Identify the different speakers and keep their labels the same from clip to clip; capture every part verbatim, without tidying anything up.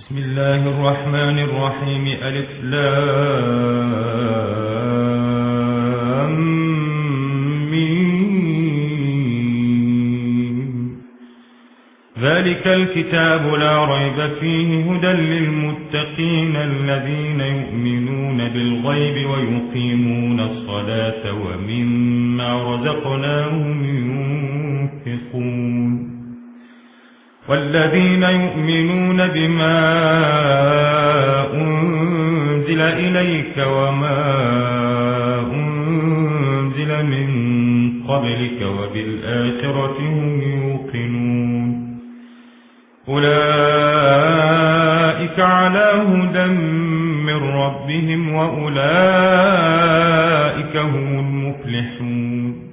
Speaker 1: بسم الله الرحمن الرحيم. ألف لام ميم. ذلك الكتاب لا ريب فيه هدى للمتقين الذين يؤمنون بالغيب ويقيمون الصلاة ومما رزقناهم ينفقون والذين يؤمنون بما أنزل إليك وما أنزل من قبلك وبالآخرة هم يوقنون أولئك على هدى من ربهم وأولئك هم المفلحون.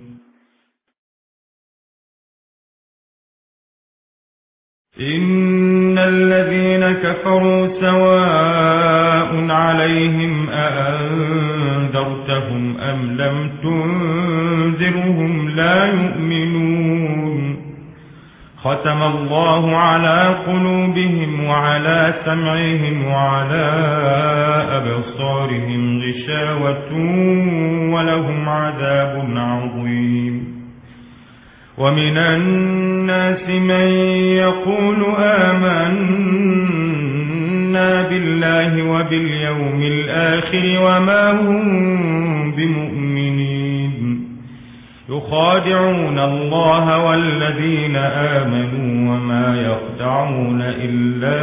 Speaker 1: إن الذين كفروا سواء عليهم أأنذرتهم أم لم تنذرهم لا يؤمنون. ختم الله على قلوبهم وعلى سمعهم وعلى أبصارهم غشاوة ولهم عذاب عظيم. ومن الناس من يقول آمنا بالله وباليوم الآخر وما هم بمؤمنين يخادعون الله والذين آمنوا وما يخدعون إلا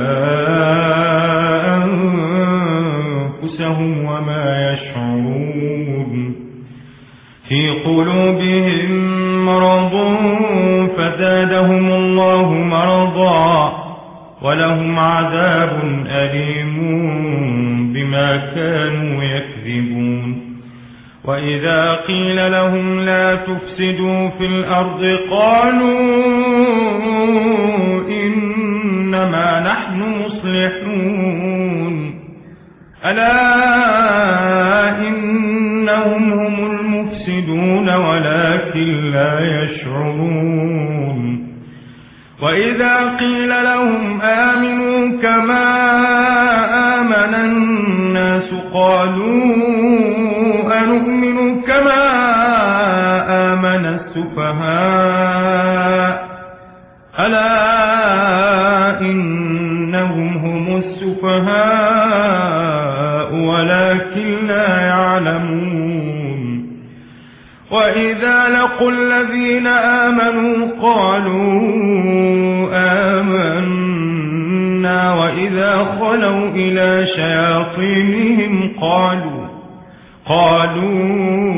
Speaker 1: أنفسهم وما يشعرون. في قلوبهم مرض فزادهم الله مرضا ولهم عذاب أليم بما كانوا يكذبون. وإذا قيل لهم لا تفسدوا في الأرض قالوا إنما نحن مصلحون ألا إنهم هم المفسدون ولكن لا يشعرون. وإذا قيل لهم آمنوا كما آمن الناس قالوا أنؤمن كما آمن السفهاء ألا إنهم هم السفهاء ولكن لا يعلمون. وإذا لقوا الذين آمنوا قالوا آمنا وإذا خلوا إلى شياطينهم قالوا قالوا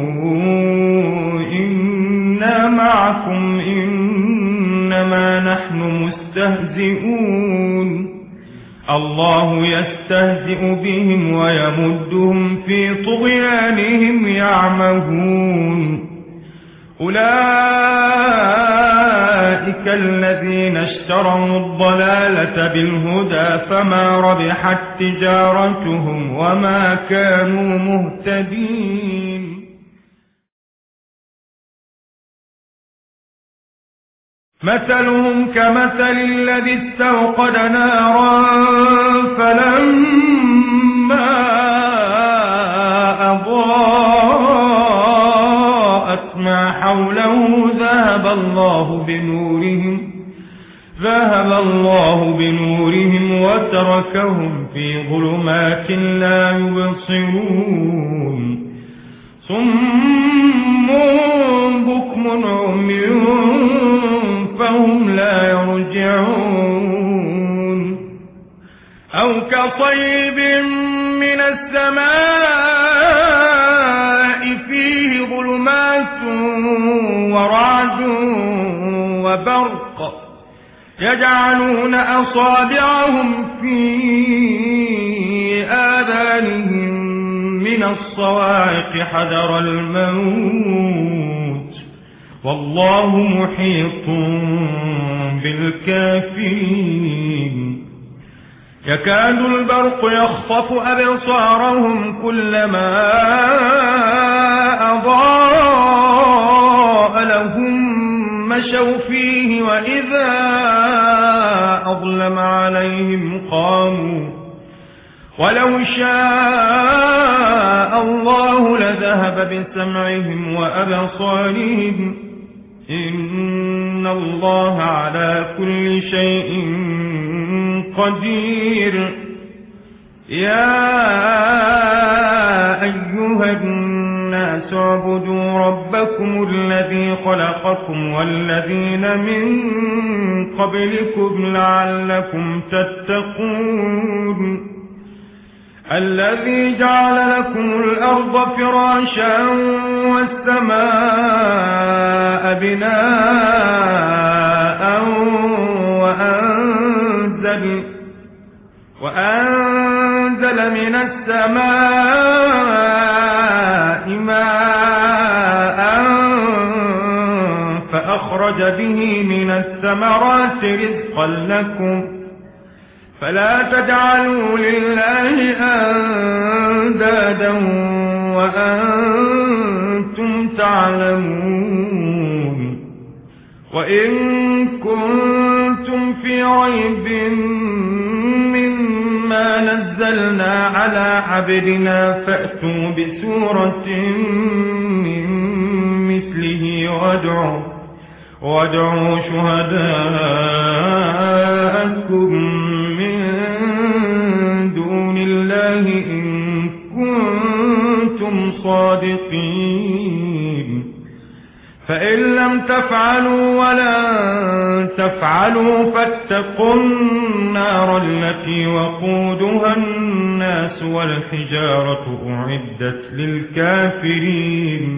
Speaker 1: إنا معكم إنما نحن مستهزئون. الله يستهزئ بهم ويمدهم في طغيانهم يعمهون. أولئك الذين اشتروا الضلالة بالهدى فما ربحت تجارتهم وما كانوا مهتدين. مثلهم كمثل الذي استوقد نارا فلما أضاءت ما حوله ذهب الله بنورهم ذهب الله بنورهم وتركهم في ظلمات لا يبصرون. صم بكم عمي فهم لا يرجعون. أو كصيب من السماء فيه ظلمات ورعد وبرق يجعلون أصابعهم في آذانهم من الصواعق حذر الموت والله محيط بالكافرين. يكاد البرق يخطف أبصارهم كلما أضاء لهم مشوا فيه وإذا أظلم وسلم عليهم قاموا ولو شاء الله لذهب بسمعهم وأبصارهم إن الله على كل شيء قدير يا أيها الناس اعبدوا ربكم الذي خلقكم والذين من قبلكم لعلكم تتقون الذي جعل لكم الأرض فراشا والسماء بناء وأنزل, وأنزل من السماء ماء فأخرج به من الثمرات رزقا لكم فلا تجعلوا لله أندادا وأنتم تعلمون وإن كنتم في ريب مما نزلنا على عبدنا فأتوا بسورة من مثله وادعوا وادعوا شهداءكم من دون الله إن كنتم صادقين فإن لم تفعلوا ولن تفعلوا فاتقوا النار التي وقودها الناس والحجارة أعدت للكافرين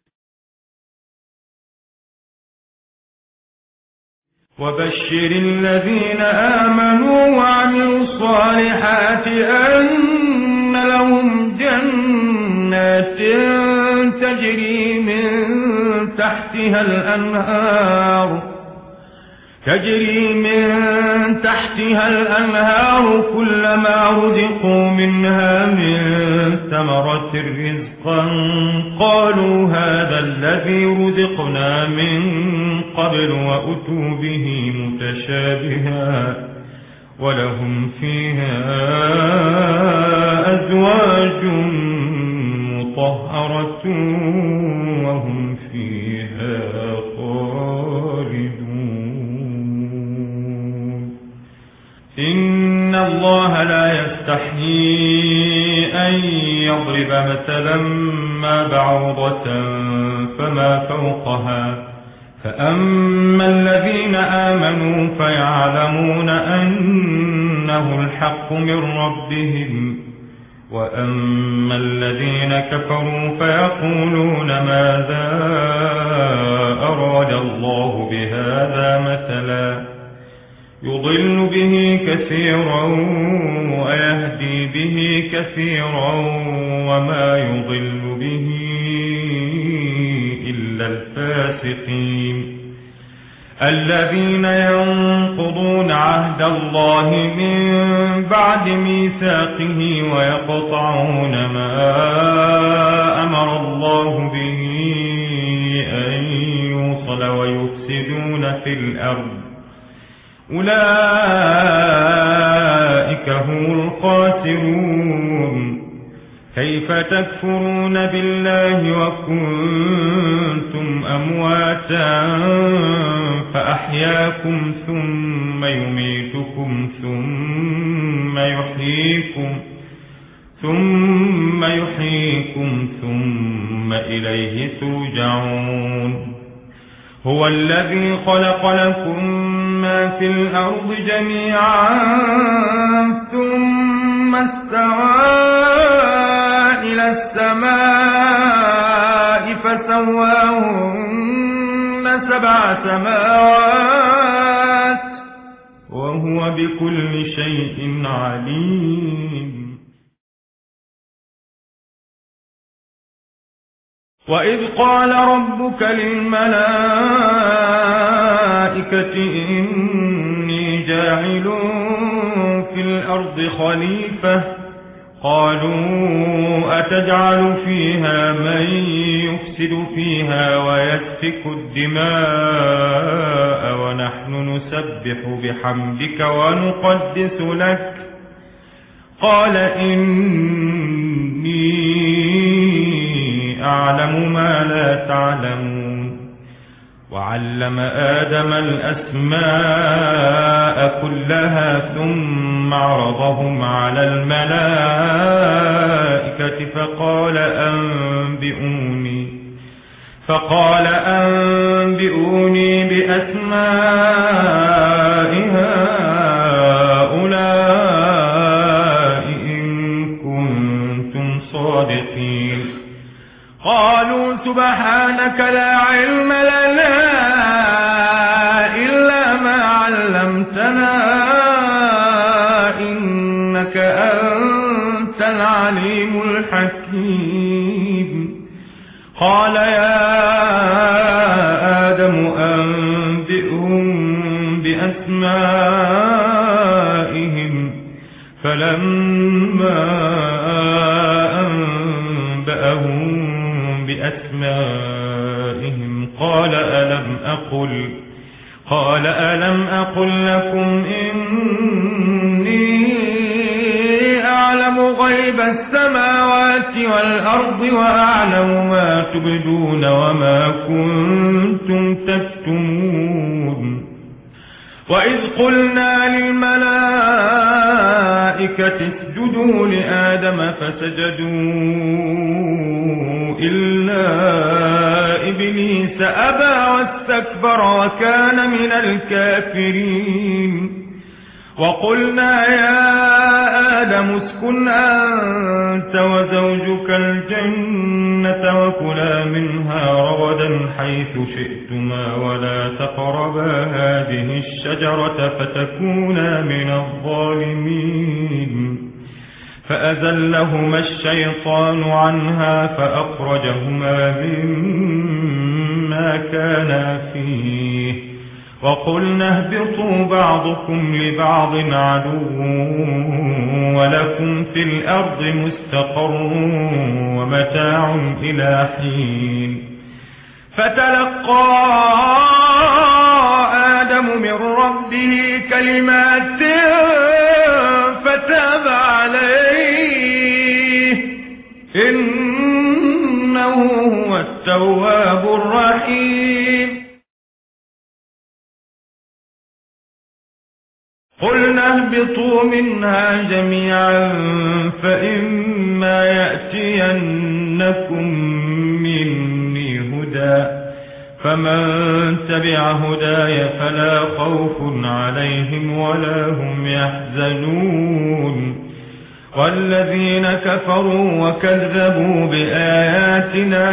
Speaker 1: وبشر الذين آمنوا وعملوا الصالحات أن لهم جنات تجري من تحتها الأنهار تجري من تحتها الأنهار كلما رزقوا منها من ثمرة رزقا قالوا هذا الذي رزقنا من قبل وأتوا به متشابها ولهم فيها أزواج مطهرة وهم فيها خالدون إن الله لا يستحيي أن يضرب مثلا ما بعوضة فما فوقها فأما الذين آمنوا فيعلمون أنه الحق من ربهم وأما الذين كفروا فيقولون ماذا أراد الله بهذا مثلا يضل به كثيرا ويهدي به كثيرا وما يضل به إلا الفاسقين الذين ينقضون عهد الله من بعد ميثاقه ويقطعون ما أمر الله به أن يوصل ويفسدون في الأرض أولئك هم الخاسرون كيف تكفرون بالله وكنتم أمواتا فأحياكم ثم يميتكم ثم يحييكم ثم يحييكم ثم إليه ترجعون هو الذي خلق لكم ما في الأرض جميعا ثم استوى إلى السماء فسواهن سبع سماوات وهو بكل شيء عليم وإذ قال ربك للملائكة إني جاعل في الأرض خليفة قالوا أتجعل فيها من يفسد فيها ويسفك الدماء ونحن نسبح بحمدك ونقدس لك قال إني أعلم ما لا تعلمون وعلم آدم الأسماء كلها ثم عرضهم على الملائكة فقال أنبئوني فقال أنبئوني بأسماء هؤلاء إن كنتم صادقين قالوا سبحانك لا علم لنا إلا ما علمتنا إنك أنت العليم الحكيم قال يا آدم أنبئهم بأسمائهم فلما أنبأهم بأسمائهم قال ألم أقل قال ألم أقل لكم إني أعلم غيب السماوات والأرض وأعلم ما تبدون وما كنتم تكتمون وإذ قلنا للملائكة اسجدوا لآدم فسجدوا إلا إبليس أبى واستكبر وكان من الكافرين وقلنا يا آدم اسكن أنت وزوجك الجنة وكلا منها رغدا حيث شئتما ولا تقربا هذه الشجرة فتكونا من الظالمين فأزلهما الشيطان عنها فأخرجهما مما كانا فيه وقلنا اهبطوا بعضكم لبعض عدو ولكم في الأرض مستقر ومتاع إلى حين فتلقى آدم من ربه كلمات فتاب عليه إنه هو التواب الرحيم قلنا اهبطوا منها جميعا فإما يأتينكم مني هدى فمن تبع هداي فلا خوف عليهم ولا هم يحزنون والذين كفروا وكذبوا بآياتنا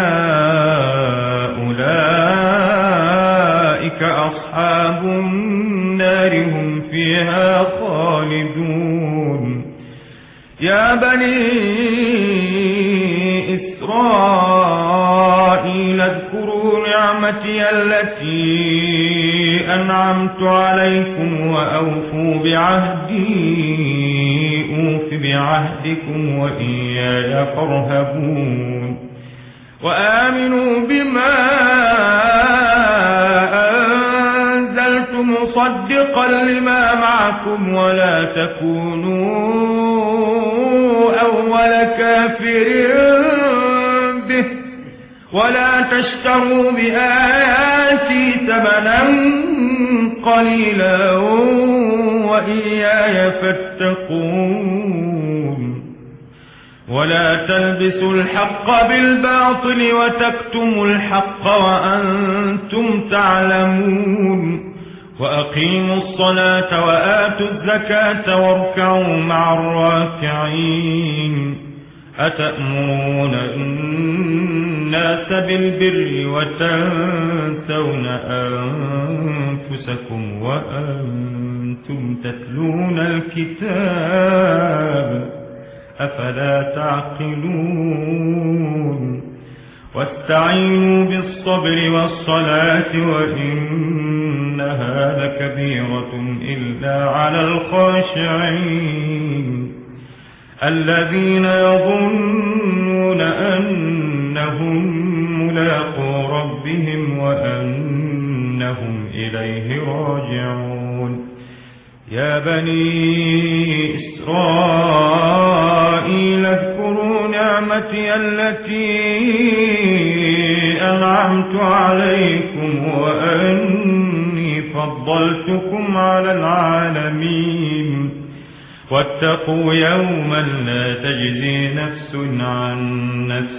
Speaker 1: أولئك أصحاب النار هم فيها خالدون يا بني إسرائيل اذكروا نعمتي التي أنعمت عليكم وأوفوا بعهدي أوف بعهدكم وإياي فارهبون وآمنوا بما أنزلت مصدقا لما معكم ولا تكونوا أول كافر به ولا تشتروا بآياتي ثمنا قليلا وإياي فاتقون ولا تلبسوا الحق بالباطل وتكتموا الحق وأنتم تعلمون وأقيموا الصلاة وآتوا الزكاة واركعوا مع الراكعين أتأمرون الناس بالبر وتنسون أنفسكم وأنتم تتلون الكتاب أفلا تعقلون واستعينوا بالصبر والصلاة وإنها لكبيرة إلا على الخاشعين الذين يظنون أنهم ملاقو ربهم وأنهم إليه راجعون يا بني إسرائيل اذكروا نعمتي التي أنعمت عليكم وأني فضلتكم على العالمين واتقوا يوما لا تجزي نفس عن نفس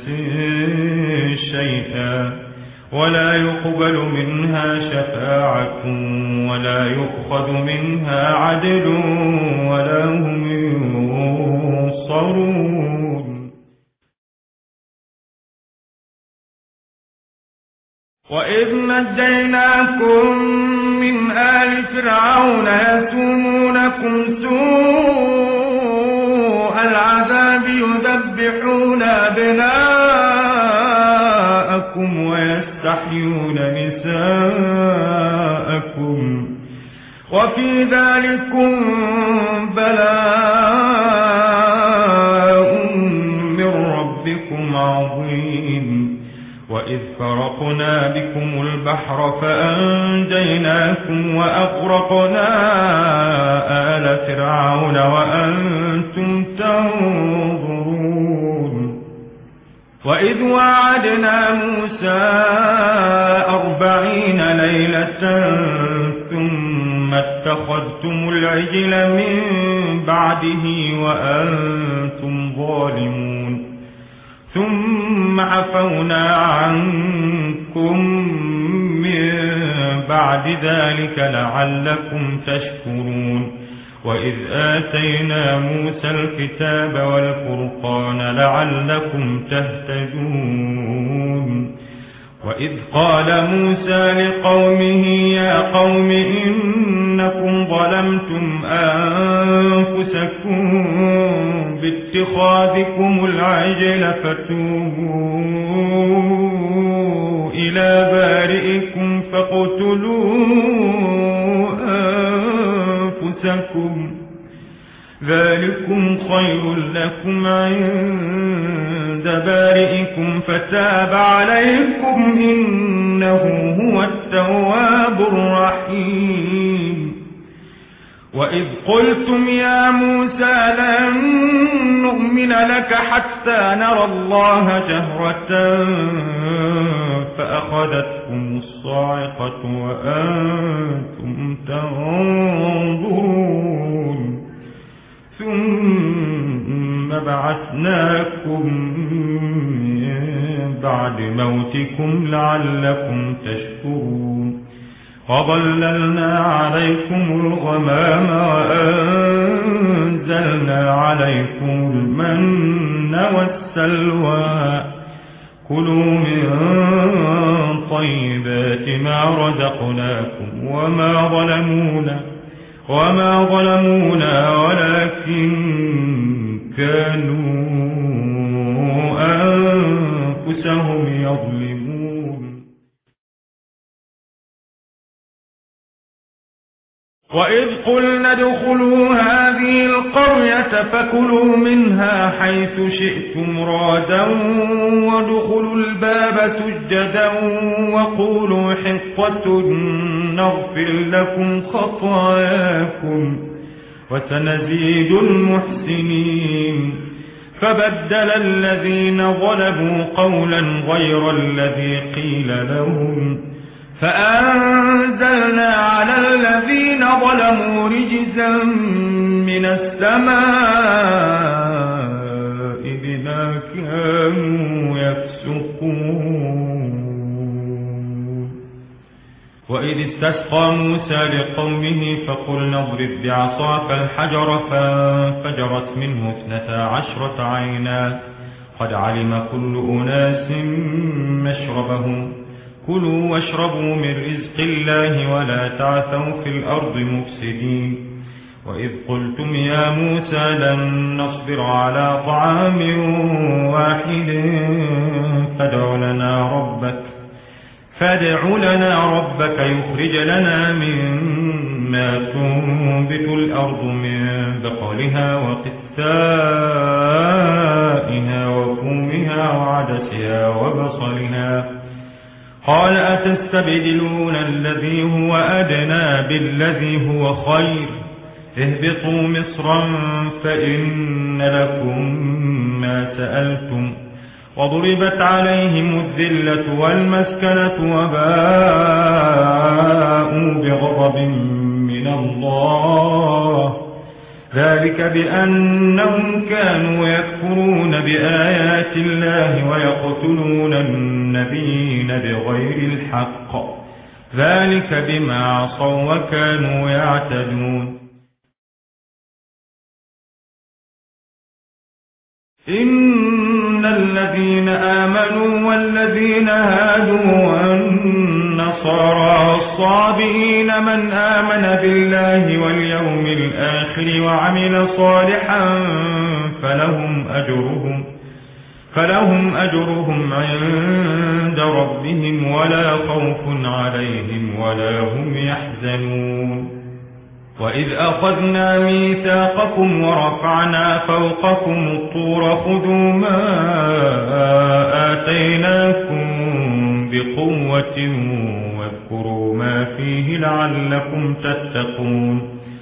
Speaker 1: شيئا ولا يقبل منها شفاعة ولا يؤخذ منها عدل ولا هم ينصرون وإذ نجيناكم من آل فرعون يسومونكم سوء العذاب يذبحون أبناءكم ويستحيون نساءكم وفي ذلكم بلاء من ربكم عظيم وإذ فرقنا بكم البحر فأنجيناكم وأغرقنا آل فرعون وأنتم تنظرون وإذ وعدنا موسى أربعين ليلة ثم اتخذتم العجل من بعده وأنتم ظالمون ثم عفونا عنكم من بعد ذلك لعلكم تشكرون وإذ آتينا موسى الكتاب والفرقان لعلكم تهتدون وإذ قال موسى لقومه يا قوم إنكم ظلمتم أنفسكم باتخاذكم العجل فتوبوا إلى بارئكم فاقتلوا أنفسكم ذلكم خير لكم عند بارئكم فتاب عليكم إنه هو التواب الرحيم وإذ قلتم يا موسى لن نؤمن لك حتى نرى الله جهرة فأخذتكم الصاعقة وأنتم تنظرون ثم بعثناكم من بعد موتكم لعلكم تشكرون وظللنا عليكم الغمام وأنزلنا عليكم المن والسلوى كلوا من طيبات ما رزقناكم وما ظلمونا وما ظلمونا ولكن كانوا أنفسهم يظلمون وإذ قلنا ادخلوا هذه القرية فكلوا منها حيث شئتم رغدا وادخلوا الباب سجدا وقولوا حطة نغفر لكم خطاياكم وسنزيد المحسنين فبدل الذين ظلموا قولا غير الذي قيل لهم فأنزلنا على الذين ظلموا رجزا من السماء بما كانوا يفسقون وإذ استسقى موسى لقومه فقلنا اضرب بعصاك الحجر فانفجرت منه اثنتا عشرة عينا قد علم كل أناس مشربهم كلوا واشربوا من رزق الله ولا تعثوا في الأرض مفسدين وإذ قلتم يا موسى لن نصبر على طعام واحد فادع لنا ربك فادع لنا ربك يخرج لنا ما تنبت الأرض من بقلها وقثائها وفومها وعدسها وبصلها قال أتستبدلون الذي هو أدنى بالذي هو خير اهبطوا مصرا فإن لكم ما سألتم وضربت عليهم الذلة والمسكنة وباءوا بغضب من الله ذلك بأنهم كانوا يكفرون بآيات الله ويقتلون النبيين بغير الحق ذلك بما عصوا وكانوا يعتدون إن الذين آمنوا والذين هادوا والنصارى والصابئين من آمن بالله واليوم الآخر وعمل صالحا فلهم أجرهم فلهم أجرهم عند ربهم ولا خوف عليهم ولا هم يحزنون وإذ أخذنا ميثاقكم ورفعنا فوقكم الطور خذوا ما آتيناكم بقوة واذكروا ما فيه لعلكم تتقون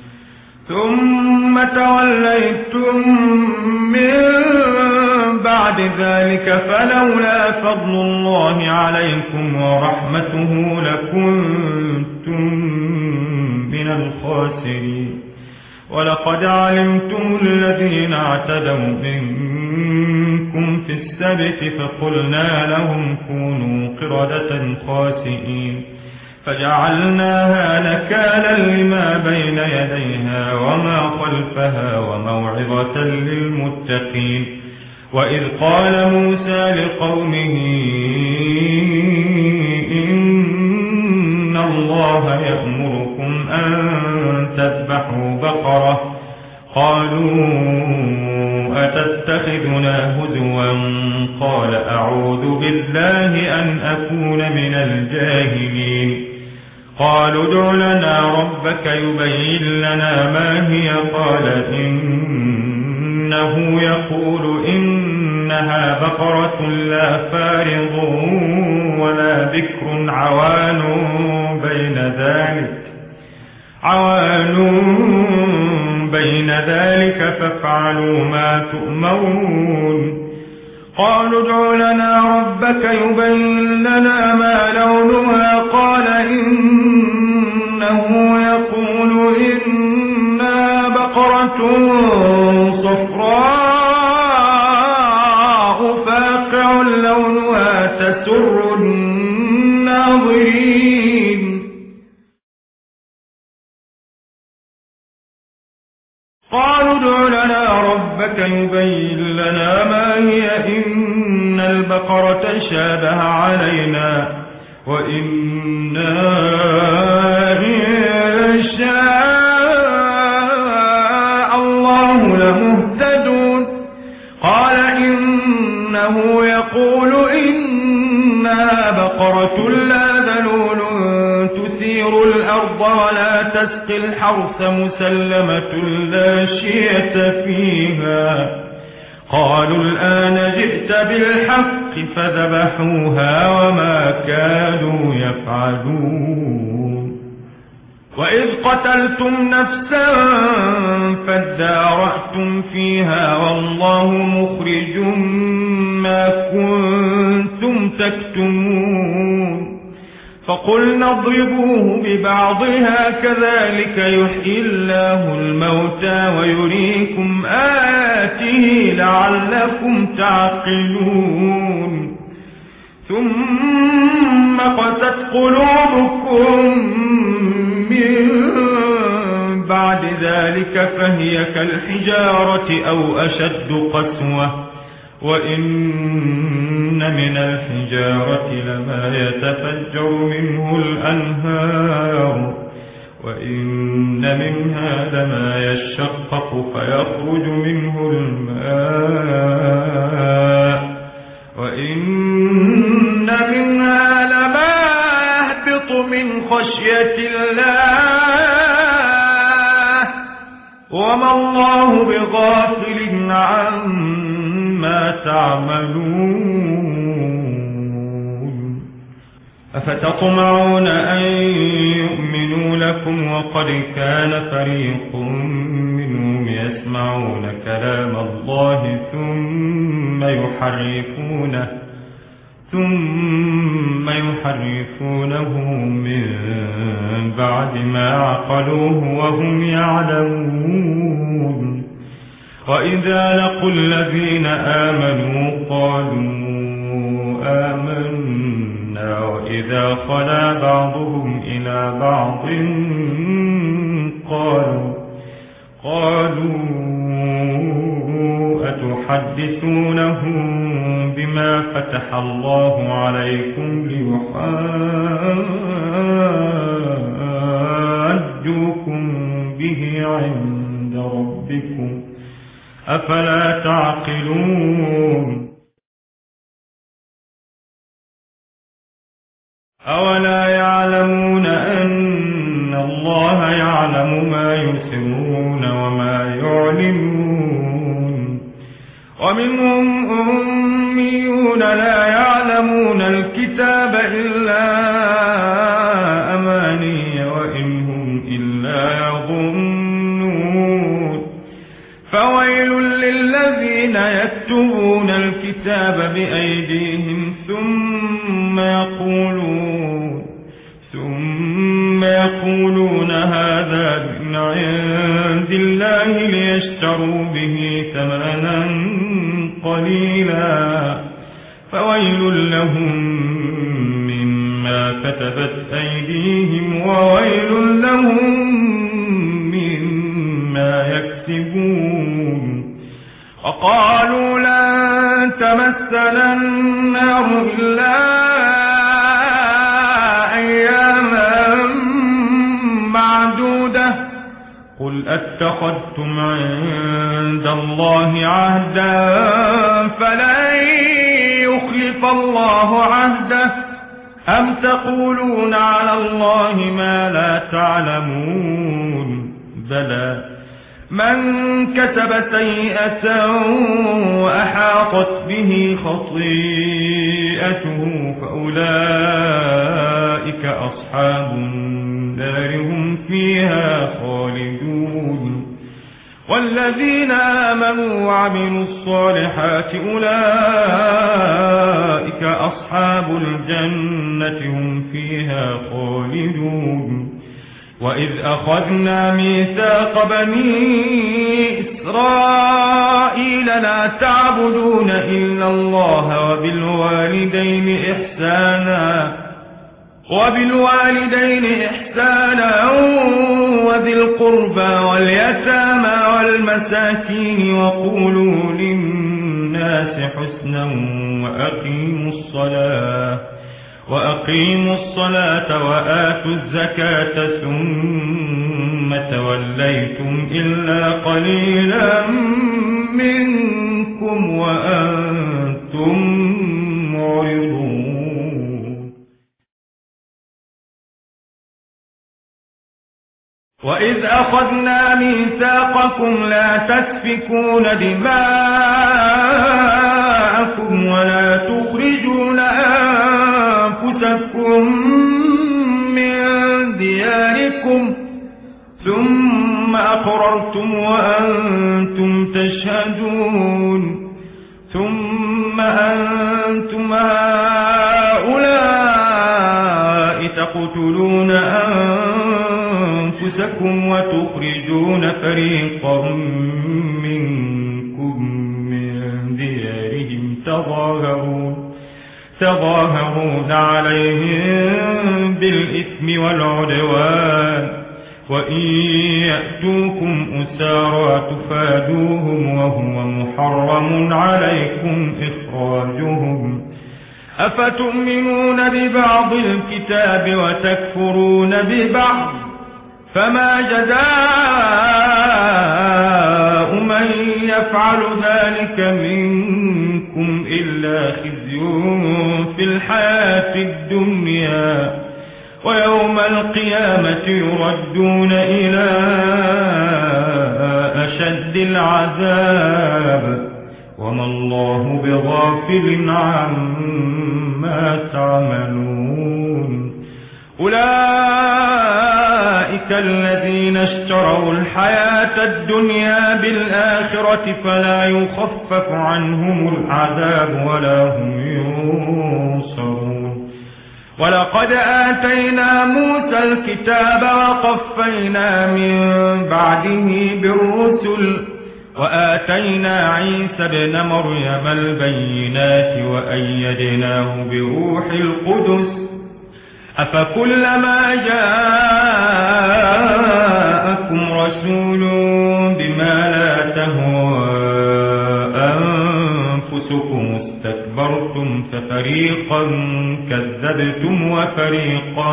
Speaker 1: ثم توليتم من بعد ذلك فلولا فضل الله عليكم ورحمته لكنتم من الخاسرين ولقد علمتم الذين اعتدوا منكم في السبت فقلنا لهم كونوا قردة خاسئين فجعلناها نكالا لما بين يديها وما خلفها وموعظة للمتقين وإذ قال موسى لقومه إن الله يأمركم أن تذبحوا بقرة قالوا أتتخذنا هزوا قال أعوذ بالله أن أكون من الجاهلين قالوا ادع لنا ربك يبين لنا ما هي قال إنه يقول إنها بقرة لا فارض ولا بكر عوان بين ذلك عوان بين ذلك فافعلوا ما تؤمرون قالوا ادع لنا ربك يبين لنا ما لونها قال إنه يقول إنها بقرة صفراء فاقع لونها تسر الناظرين قالوا ادع لنا ربك يبين لنا ما هي إن البقرة شابه علينا وإنا إن شاء الله لمهتدون قال إنه يقول إنها بقرة لا ذلول تثير الأرض ولا تسقي الحرث مسلمة لا شية فيها قالوا الآن جئت بالحق فذبحوها وما كانوا يفعلون وإذ قتلتم نفسا فادارأتم فيها والله مخرج ما كنتم تكتمون فقلنا اضربوه ببعضها كذلك يحيي الله الموتى ويريكم آياته لعلكم تعقلون ثم قست قلوبكم من بعد ذلك فهي كالحجارة أو أشد قسوة وإن من الحجارة لما يتفجر منه الأنهار وإن منها لما يشقق فيخرج منه الماء وإن منها لما يهبط من خشية الله وما الله بغافل عما تعملون أفتطمعون أن يؤمنوا لكم وقد كان فريق منهم يسمعون كلام الله ثم يحرفونه ثم يحرفونه من بعد ما عقلوه وهم يعلمون وإذا لقوا الذين آمنوا قالوا آمنا وإذا خلا بعضهم إلى بعض قالوا قالوا أتحدثونهم بما فتح الله عليكم ليحاجوكم به عند ربكم أفلا تعقلون أولا يعلمون أن الله يعلم ما يسرون وما يعلنون ومنهم أميون لا يعلمون الكتاب إلا أماني وإن هم إلا يظنون فويل للذين يكتبون الكتاب بأيديهم ثم يقولون ثم يقولون هذا من عند الله ليشتروا به ثمنا قليلا فويل لهم مما كتبت أيديهم وويل لهم مما يكسبون وقالوا لن تمسنا النار إلا أياما معدودة قل أتخذتم عند الله عهدا فلن يخلف الله عهده أم تقولون على الله ما لا تعلمون بلى من كتب سيئة وأحاطت به خطيئته فأولئك أصحاب النار هم فيها خالدون والذين آمنوا وعملوا الصالحات أولئك أصحاب الجنة هم فيها خالدون وإذ أخذنا ميثاق بني إسرائيل لا تعبدون إلا الله وبالوالدين إحسانا وبالوالدين إحسانا وذي القربى واليتامى والمساكين وقولوا للناس حسنا وأقيموا الصلاة وأقيموا الصلاة وآتوا الزكاة ثم توليتم إلا قليلا منكم وأنتم معرضون وإذ أخذنا ميثاقكم لا تسفكون دماءكم ولا تخرجون أنفسكم من دياركم ثم أقررتم وأنتم تشهدون ثم أنتم هؤلاء تقتلون أنفسكم وتخرجون فريقا منكم من ديارهم تظاهرون تظاهرون عليهم بالإثم والعدوان وإن يأتوكم أسارى تفادوهم وهو محرم عليكم إخراجهم أفتؤمنون ببعض الكتاب وتكفرون ببعض فما جزاء من يفعل ذلك منكم إلا خزي في الحياة الدنيا ويوم القيامة يردون إلى أشد العذاب وما الله بغافل عما تعملون أولئك الذين اشتروا الحياة الدنيا بالآخرة فلا يخفف عنهم العذاب ولا هم ينصرون ولقد آتينا موسى الكتاب وقفينا من بعده بالرسل وآتينا عيسى ابن مريم البينات وأيدناه بروح القدس أفكلما جاءكم رسول بما لا تهوى أنفسكم استكبرتم ففريقا كذبتم وفريقا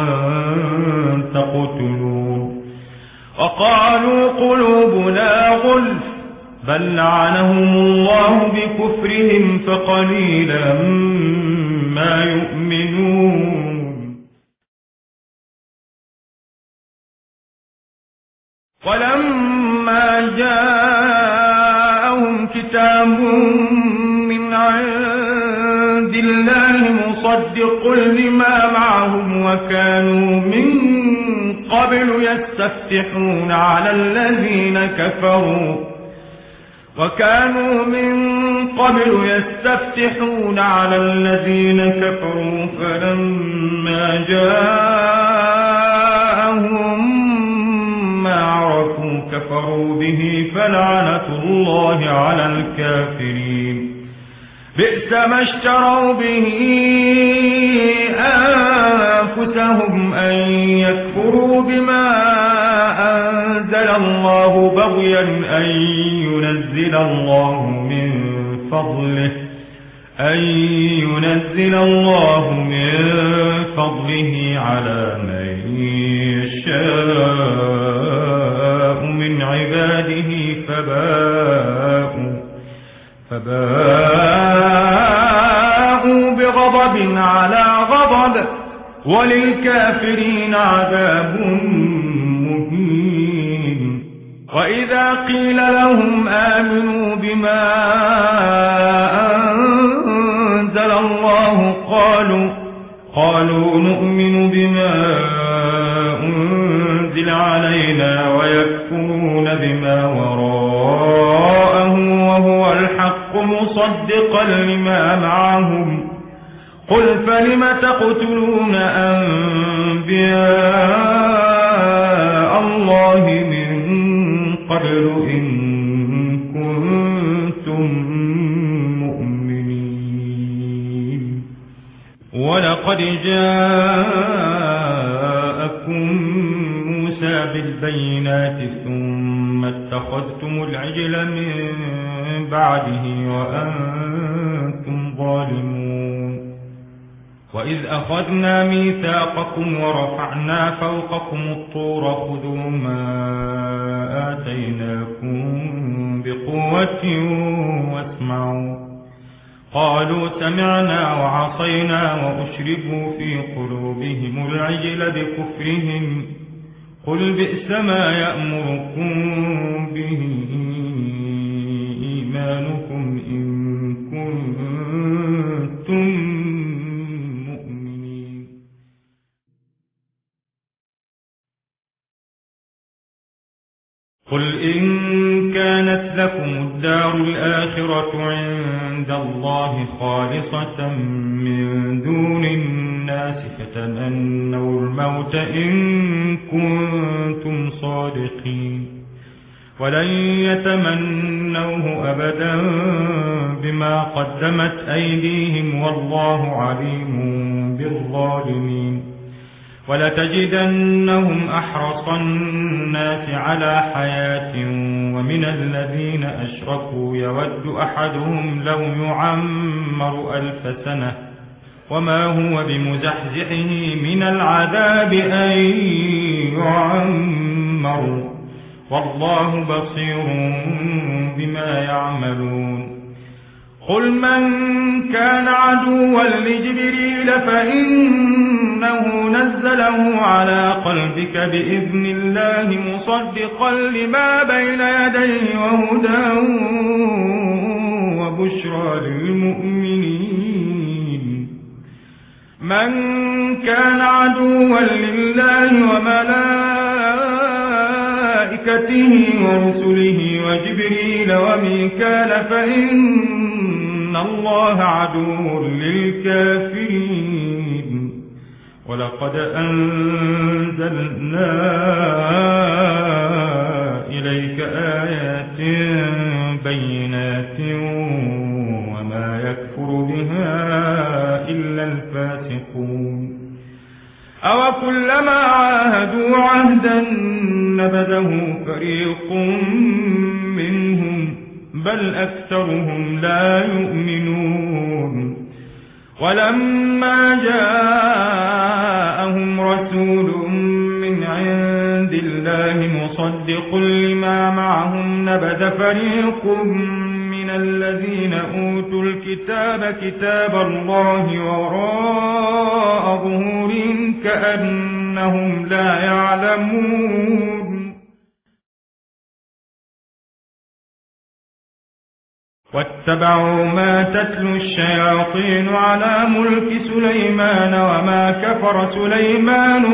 Speaker 1: تقتلون وقالوا قلوبنا غلف بل لعنهم الله بكفرهم فقليلا ما يؤمنون ولما جاءهم كتاب من عند الله مصدق لما معهم وكانوا من قبل يستفتحون على الذين كفروا وكانوا من قبل يستفتحون على الذين كفروا فلما جاءهم ما عرفوا كفروا به فلعنة الله على الكافرين بئس ما اشتروا به أنفسهم أن يكفروا بما أنزل الله بغيا أن ينزل الله من فضله أن ينزل الله من فضله على من يشاء من عباده فباءوا فباءوا بغضب على غضب وللكافرين عذاب مهين وإذا قيل لهم آمنوا بما أنزل الله قالوا قالوا نؤمن بما أنزل علينا ويكفرون بما وراءه وهو الحق مصدقا لما معهم قل فلم تقتلون أنبياء الله من قبل إن كنتم مؤمنين ولقد جاءكم موسى بالبينات ثم اتخذتم العجل من بعده وأنتم ظالمون وإذ أخذنا ميثاقكم ورفعنا فوقكم الطور خذوا ما آتيناكم بقوة واسمعوا قالوا سمعنا وعصينا وأشربوا في قلوبهم العجل بكفرهم قل بئس ما يأمركم به إيمانكم إن كنتم مؤمنين قل إن كانت لكم الدار الآخرة عند الله خالصة من دون الناس فتمنوا الموت إن كنتم صادقين ولن يتمنوه أبدا بما قدمت أيديهم والله عليم بالظالمين ولتجدنهم أحرص الناس على حياة ومن الذين أشركوا يود أحدهم لو يعمر ألف سنة وما هو بمزحزحه من العذاب أن يعمر والله بصير بما يعملون قل من كان عدوا لجبريل فإنه نزله على قلبك بإذن الله مصدقا لما بين يديه وهدى وبشرى للمؤمنين. من كان عدوا لله وملائكته ورسله وجبريل وميكال فإن الله عدو للكافرين. ولقد أنزلنا إليك آيات بينات وما يكفر بها إلا الفاسقون. أو كلما عاهدوا عهدا نبذه فريق منهم بل أكثرهم لا يؤمنون. ولما جاءهم رسول من عند الله مصدق لما معهم نبذ فريق من الذين أوتوا الكتاب كتاب الله وراء ظهورهم كأنهم لا يعلمون. واتبعوا ما تتلو الشياطين على ملك سليمان وما كفر سليمان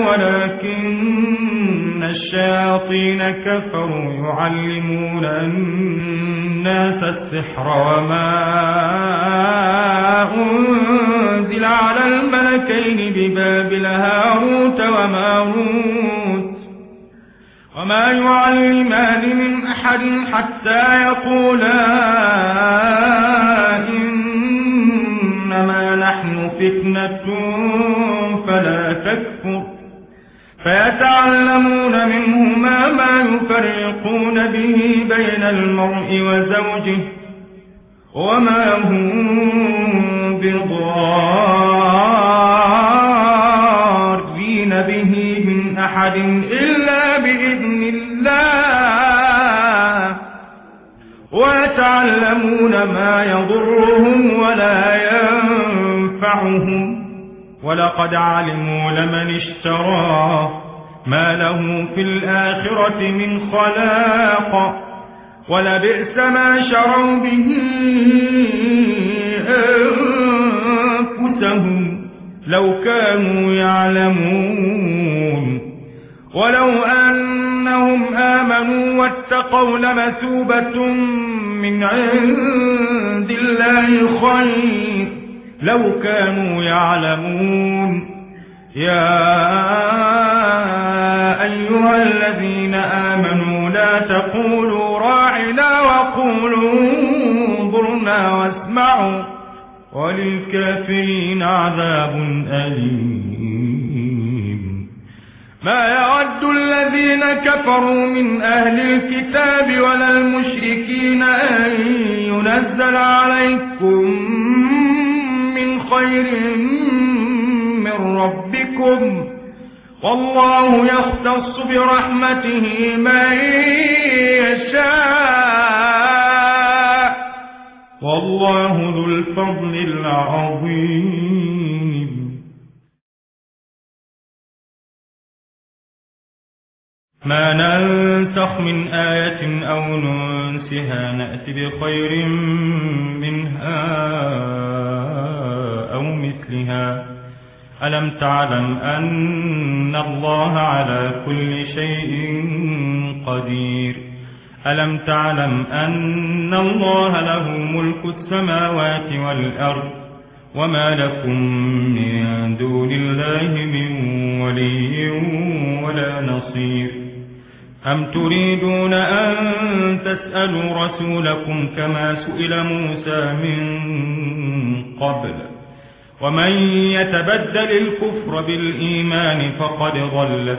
Speaker 1: ولكن الشياطين كفروا يعلمون الناس السحر وما أنزل على الملكين ببابل هاروت وماروت وما يعلمان من أحد حتى يقولا إنما نحن فتنة فلا تكفر فيتعلمون منهما ما يفرقون به بين المرء وزوجه وما هم بضارين به من أحد إلا بإذن الله ويتعلمون ما يضرهم ولا ينفعهم ولقد علموا لمن اشتراه ما له في الآخرة من خلاق ولبئس ما شروا به أنفسهم لو كانوا يعلمون. ولو أنهم آمنوا واتقوا لمثوبة من عند الله خير لو كانوا يعلمون. يا أيها الذين آمنوا لا تقولوا راعنا وقولوا انظرنا واسمعوا وللكافرين عذاب أليم. ما يود الذين كفروا من أهل الكتاب ولا المشركين أن ينزل عليكم من خير من ربكم والله يختص برحمته من يشاء والله ذو الفضل العظيم. ما ننسخ من آية أو ننسها نأتي بخير منها أو مثلها. ألم تعلم أن الله على كل شيء قدير. ألم تعلم أن الله له ملك السماوات والأرض وما لكم من دون الله من ولي ولا نصير. أم تريدون أن تسألوا رسولكم كما سئل موسى من قبل ومن يتبدل الكفر بالإيمان فقد ضل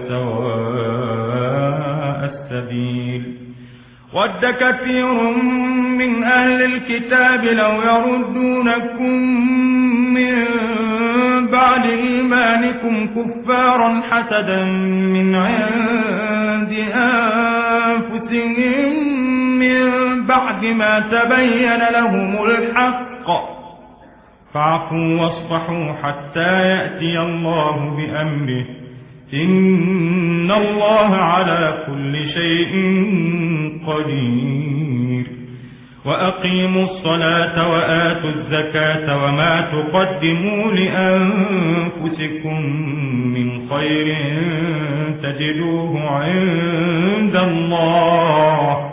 Speaker 1: سواء السبيل. ود كثير من أهل الكتاب لو يردونكم من بعد إيمانكم كفارا حسدا من عند أنفسهم من بعد ما تبين لهم الحق فاعفوا واصفحوا حتى يأتي الله بأمره إن الله على كل شيء قدير وأقيموا الصلاة وآتوا الزكاة وما تقدموا لأنفسكم من خير تجدوه عند الله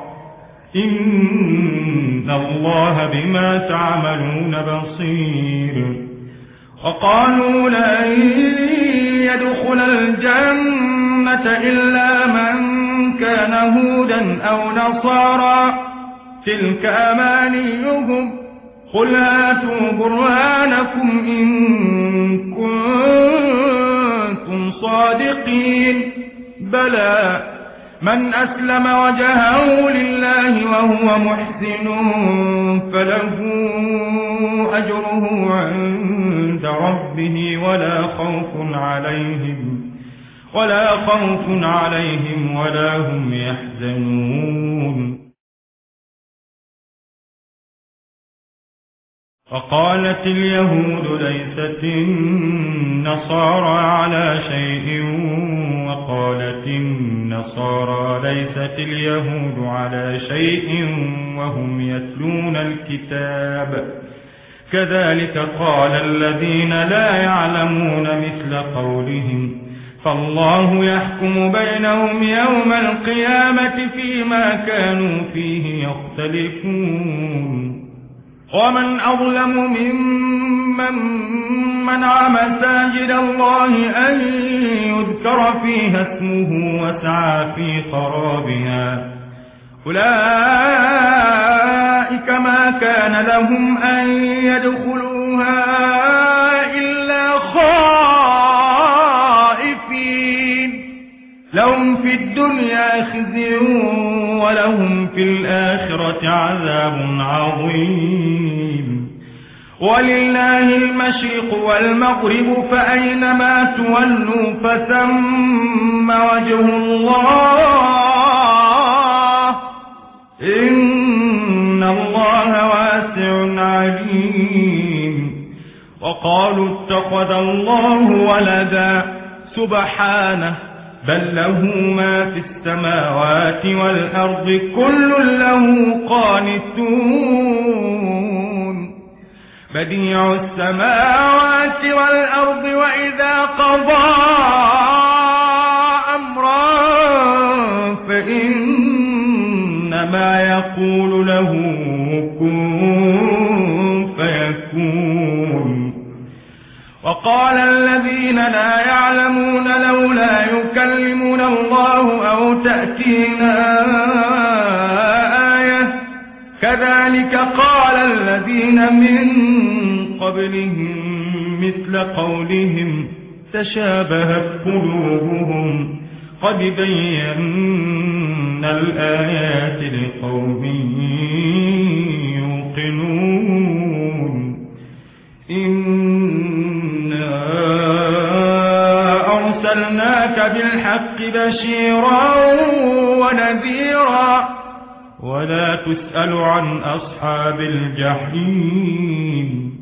Speaker 1: إن الله بما تعملون بصير وقالوا لن يدخل الجنة إلا من كان هودا أو نصارى تلك أمانيهم قل هاتوا برهانكم إن كنتم صادقين بلى من أسلم وجهه لله وهو محسن فله أجره عند ربه ولا خوف عليهم ولا خوف عليهم ولا هم يحزنون وقالت اليهود ليست النصارى على شيء وقالت النصارى ليست اليهود على شيء وهم يتلون الكتاب كذلك قال الذين لا يعلمون مثل قولهم فالله يحكم بينهم يوم القيامة فيما كانوا فيه يختلفون ومن أظلم ممن منع مساجد الله أن يذكر فيها اسمه وسعى في خرابها أولئك ما كان لهم أن يدخلوها إلا خائفين لهم في الدنيا خزي ولهم في الآخرة عذاب عظيم ولله المشرق والمغرب فأينما تولوا فثم وجه الله إن الله واسع عليم وقالوا اتخذ الله ولدا سبحانه بل له ما في السماوات والأرض كل له قانتون بديع السماوات والأرض وإذا قضى أمرا فإنما يقول له كن فيكون وقال الذين لا يعلمون لولا يكلمنا الله أو تأتينا آية كذلك قال الذين من قبلهم مثل قولهم تشابهت قلوبهم قد بينا الآيات لقوم يوقنون إنا أرسلناك بالحق بشيرا ونذيرا ولا تسأل عن أصحاب الجحيم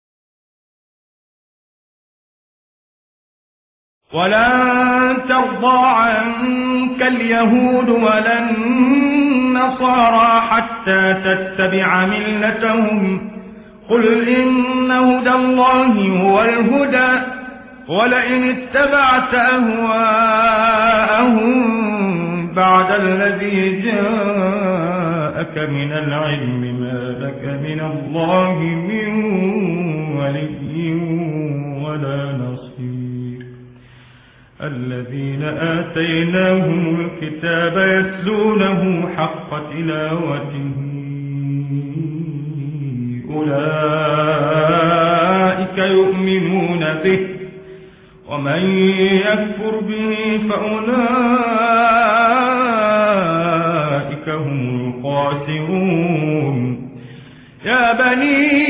Speaker 1: ولن ترضى عنك اليهود ولا النصارى حتى تتبع ملتهم قل إن هدى الله هو الهدى ولئن اتبعت أهواءهم بعد الذي جاءك من العلم ما لك من الله من ولي ولا نصير الذين آتيناهم الكتاب يتلونه حق تلاوته أولئك يؤمنون به ومن يكفر به فأولئك هم الخاسرون يا بني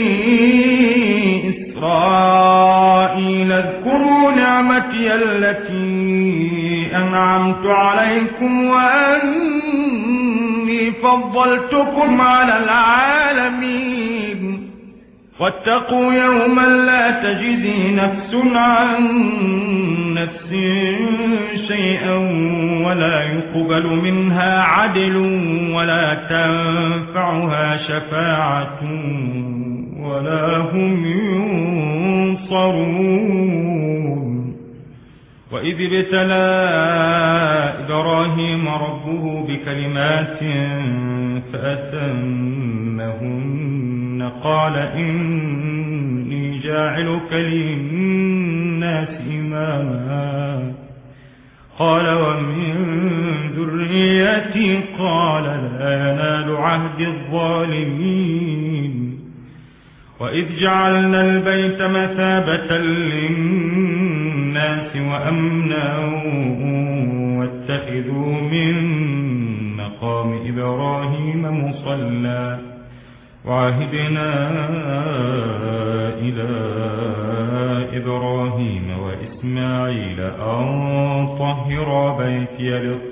Speaker 1: إسرائيل اذكروا نعمتي التي أنعمت عليكم وأني إني فضلتكم على العالمين واتقوا يوما لا تجزي نفس عن نفس شيئا ولا يقبل منها عدل ولا تنفعها شفاعة ولا هم ينصرون. وإذ ابتلى إبراهيم ربه بكلمات فأتمهن قال إني جاعلك للناس إماما قال ومن ذريتي قال لا ينال عهد الظالمين. وإذ جعلنا البيت مثابة للناس وأمنا واتخذوا من مقام إبراهيم مصلى وعهدنا إلى إبراهيم وإسماعيل أن طهر بيتي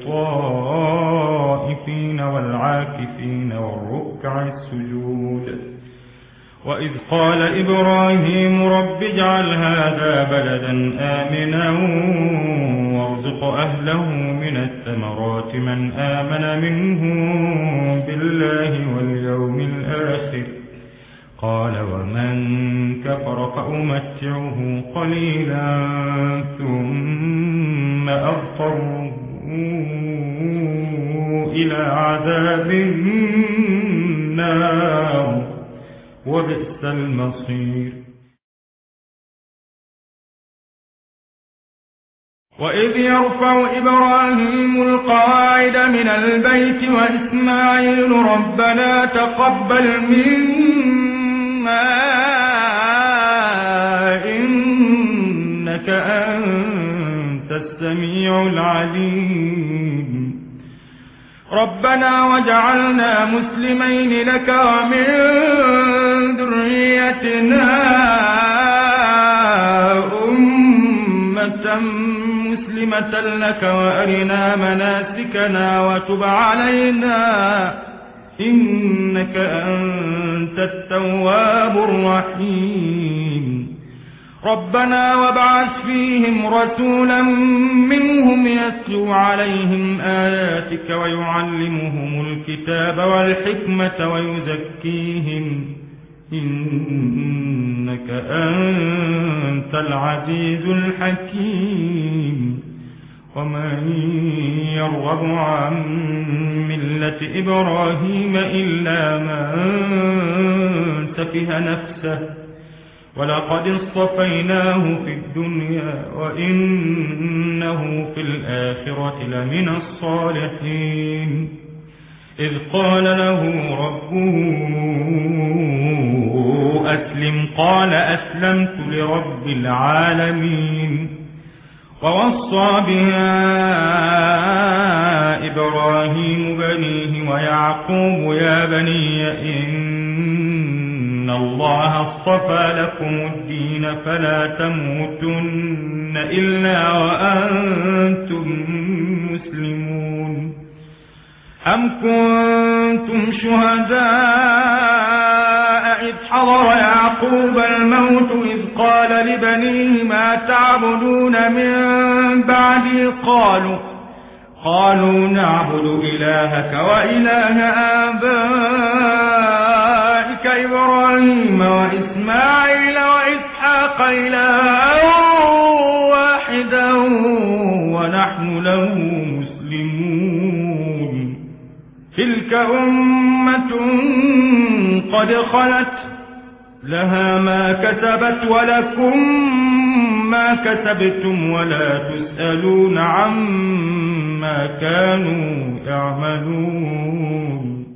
Speaker 1: للطائفين والعاكفين والركع السجود. وإذ قال إبراهيم رب اجعل هذا بلدا آمنا وارزق أهله من الثمرات من آمن منهم بالله واليوم الآخر قال ومن كفر فأمتعه قليلا ثم أضطره إلى عذاب النار وبئس المصير. وإذ يرفع إبراهيم القواعد من البيت وإسماعيل ربنا تقبل منا إنك أنت السميع العليم ربنا وجعلنا مسلمين لك ومن ذريتنا أمة مسلمة لك وأرنا مناسكنا وتب علينا إنك أنت التواب الرحيم ربنا وابعث فيهم رسولا منهم يتلو عليهم آياتك ويعلمهم الكتاب والحكمة ويزكيهم إنك أنت العزيز الحكيم. ومن يرغب عن ملة إبراهيم إلا من سفه نفسه ولقد اصطفيناه في الدنيا وإنه في الآخرة لمن الصالحين. إذ قال له ربه أسلم قال أسلمت لرب العالمين. ووصى بها إبراهيم بنيه ويعقوب يا بني إن الله اصطفى لكم الدين فلا تموتن إلا وأنتم مسلمون. أم كنتم شهداء إذ حضر يعقوب الموت إذ قال لبنيه ما تعبدون من بعدي قالوا قالوا نعبد إلهك وإله آبائك إبراهيم وإسماعيل وإسحاق إلها واحدا ونحن له مسلمون. تلك أمة قد خلت لها ما كسبت ولكم ما كسبتم ولا تسألون عما كانوا يعملون.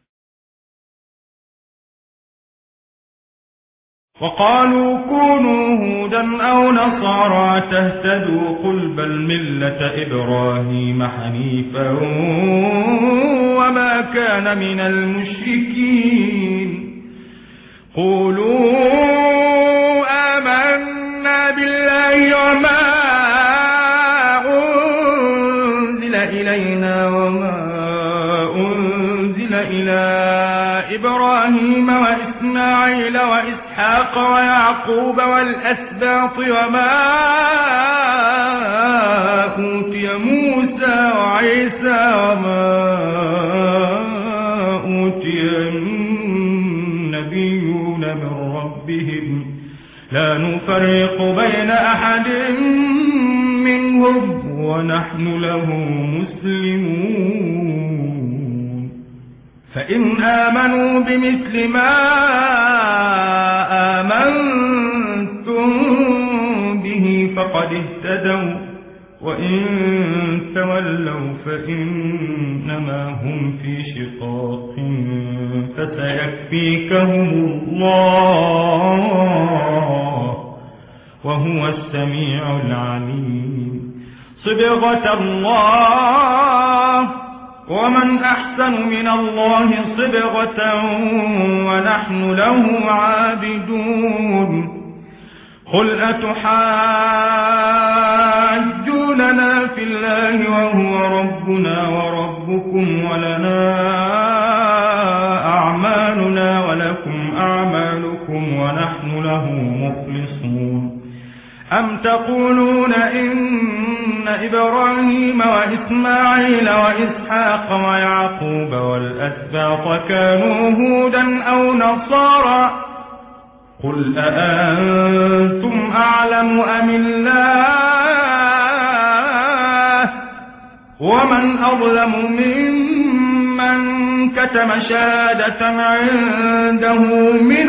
Speaker 1: وقالوا كونوا هودا أو نصارى تهتدوا قل بل ملة إبراهيم حنيفا وما كان من المشركين. قولوا آمنا بالله وما أنزل إلينا وما أنزل
Speaker 2: إلى إبراهيم وإسماعيل وإسحاق ويعقوب والأسباط وما أوتي موسى وعيسى وما أوتي النبيون من ربهم لا نفرق بين أحد منهم ونحن له مسلمون فإن آمنوا بمثل ما آمنتم به فقد اهتدوا وإن تولوا فإنما هم في شقاق فسيكفيكهم الله وهو السميع العليم صبغة الله ومن أحسن من الله صبغة ونحن له عابدون قل أتحاجوننا في الله وهو ربنا وربكم ولنا أعمالنا ولكم أعمالكم ونحن له مخلصون أم تقولون إن إبراهيم وإسماعيل وإسحاق ويعقوب والأسباط كانوا هودا أو نصارى قل أأنتم أعلم أم الله ومن أظلم ممن كتم شهادة عنده من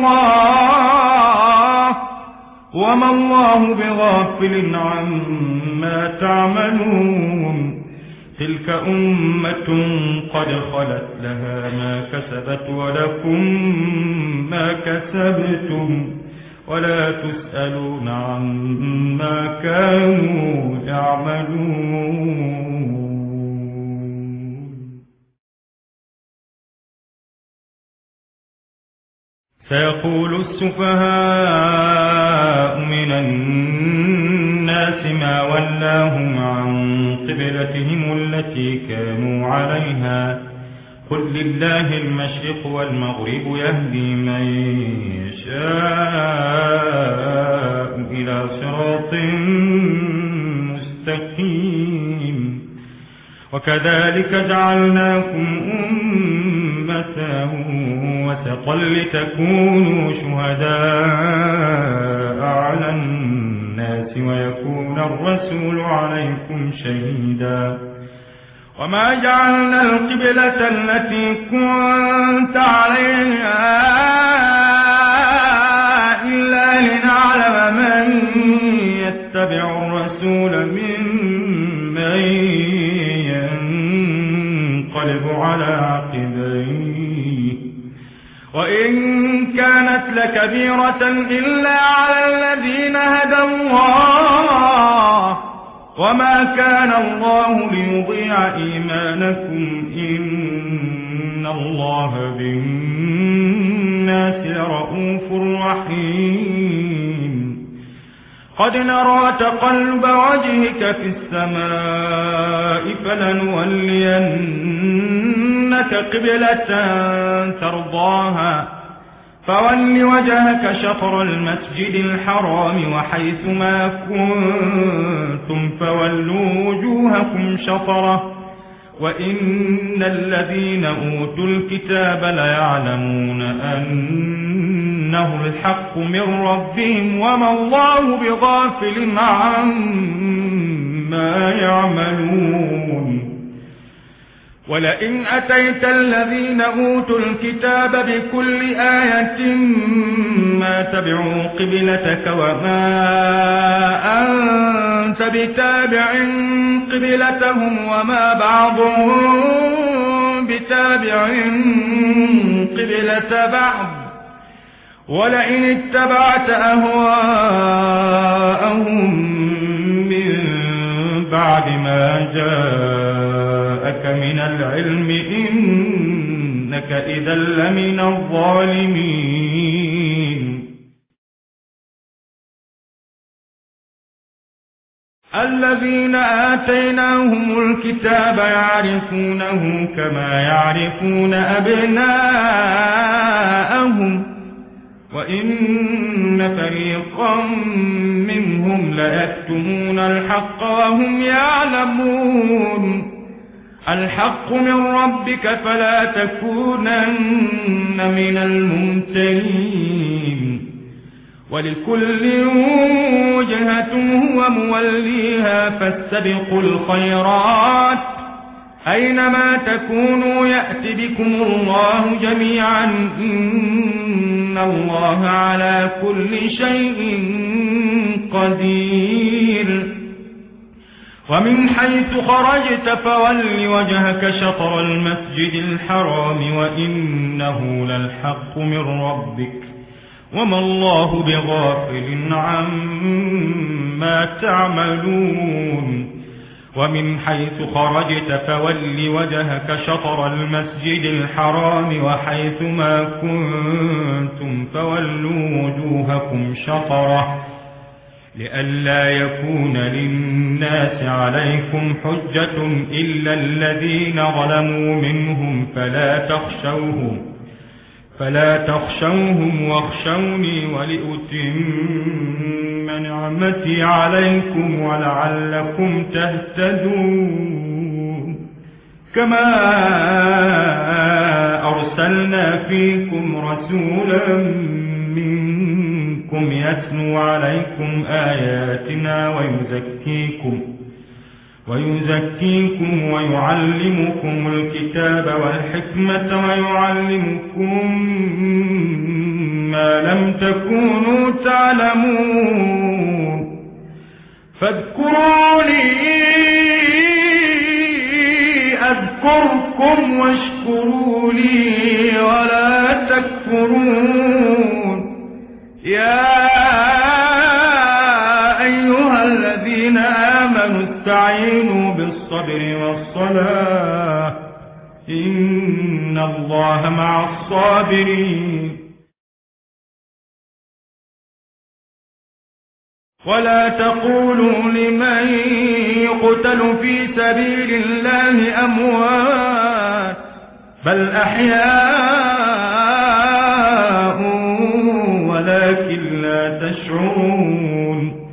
Speaker 2: الله وما الله بغافل عما تعملون تلك أمة قد خلت لها ما كسبت ولكم ما كسبتم ولا تسألون عما كانوا يعملون. سيقول السفهاء من الناس ما ولاهم عن قبلتهم التي كانوا عليها قل لله المشرق والمغرب يهدي من يشاء إلى صراط مستقيم وكذلك جعلناكم أمة وسطا لتكونوا شهداء على الناس ويكون الرسول عليكم شهيدا وما جعلنا القبلة التي كنت عليها إلا لنعلم من يتبع الرسول ممن ينقلب على عقبيه وإن كانت لكبيرة إلا على الذين هدى الله وما كان الله ليضيع إيمانكم إن الله بالناس لرؤوف رحيم قد نرى تقلب وجهك في السماء فلنولينك قبلة ترضاها فول وجهك شطر المسجد الحرام وحيث ما كنتم فولوا وجوهكم شطره وإن الذين أوتوا الكتاب ليعلمون أنه الحق من ربهم وما الله بغافل عما يعملون ولئن أتيت الذين أوتوا الكتاب بكل آية ما تبعوا قبلتك وما أنت بتابع قبلتهم وما بعضهم بتابع قبلة بعض ولئن اتبعت أهواءهم من بعد ما جاءك من العلم إنك إذا لمن الظالمين الذين آتيناهم الكتاب يعرفونه كما يعرفون أبناءهم وإن فريقا منهم ليكتمون الحق وهم يعلمون الحق من ربك فلا تكونن من الممترين ولكل وجهة هو موليها فاستبقوا الخيرات أينما تكونوا يأت بكم الله جميعا إن الله على كل شيء قدير ومن حيث خرجت فول وجهك شطر المسجد الحرام وإنه للحق من ربك وما الله بغافل عما تعملون ومن حيث خرجت فول وجهك شطر المسجد الحرام وحيث ما كنتم فولوا وجوهكم شطره لئلا يكون للناس عليكم حجة إلا الذين ظلموا منهم فلا تخشوهم فلا تخشوهم واخشوني ولأتم نعمتي عليكم ولعلكم تهتدون كما أرسلنا فيكم رسولا منكم يتلو عليكم آياتنا ويزكيكم ويزكيكم ويعلمكم الكتاب والحكمة ويعلمكم ما لم تكونوا تعلمون فاذكروني أذكركم واشكروا لي ولا تكفرون يا أيها الذين آمنوا استعينوا بالصبر والصلاة إن الله مع الصابرين ولا تقولوا لمن يقتل في سبيل الله أموات بل أحياء ولكن لا تشعرون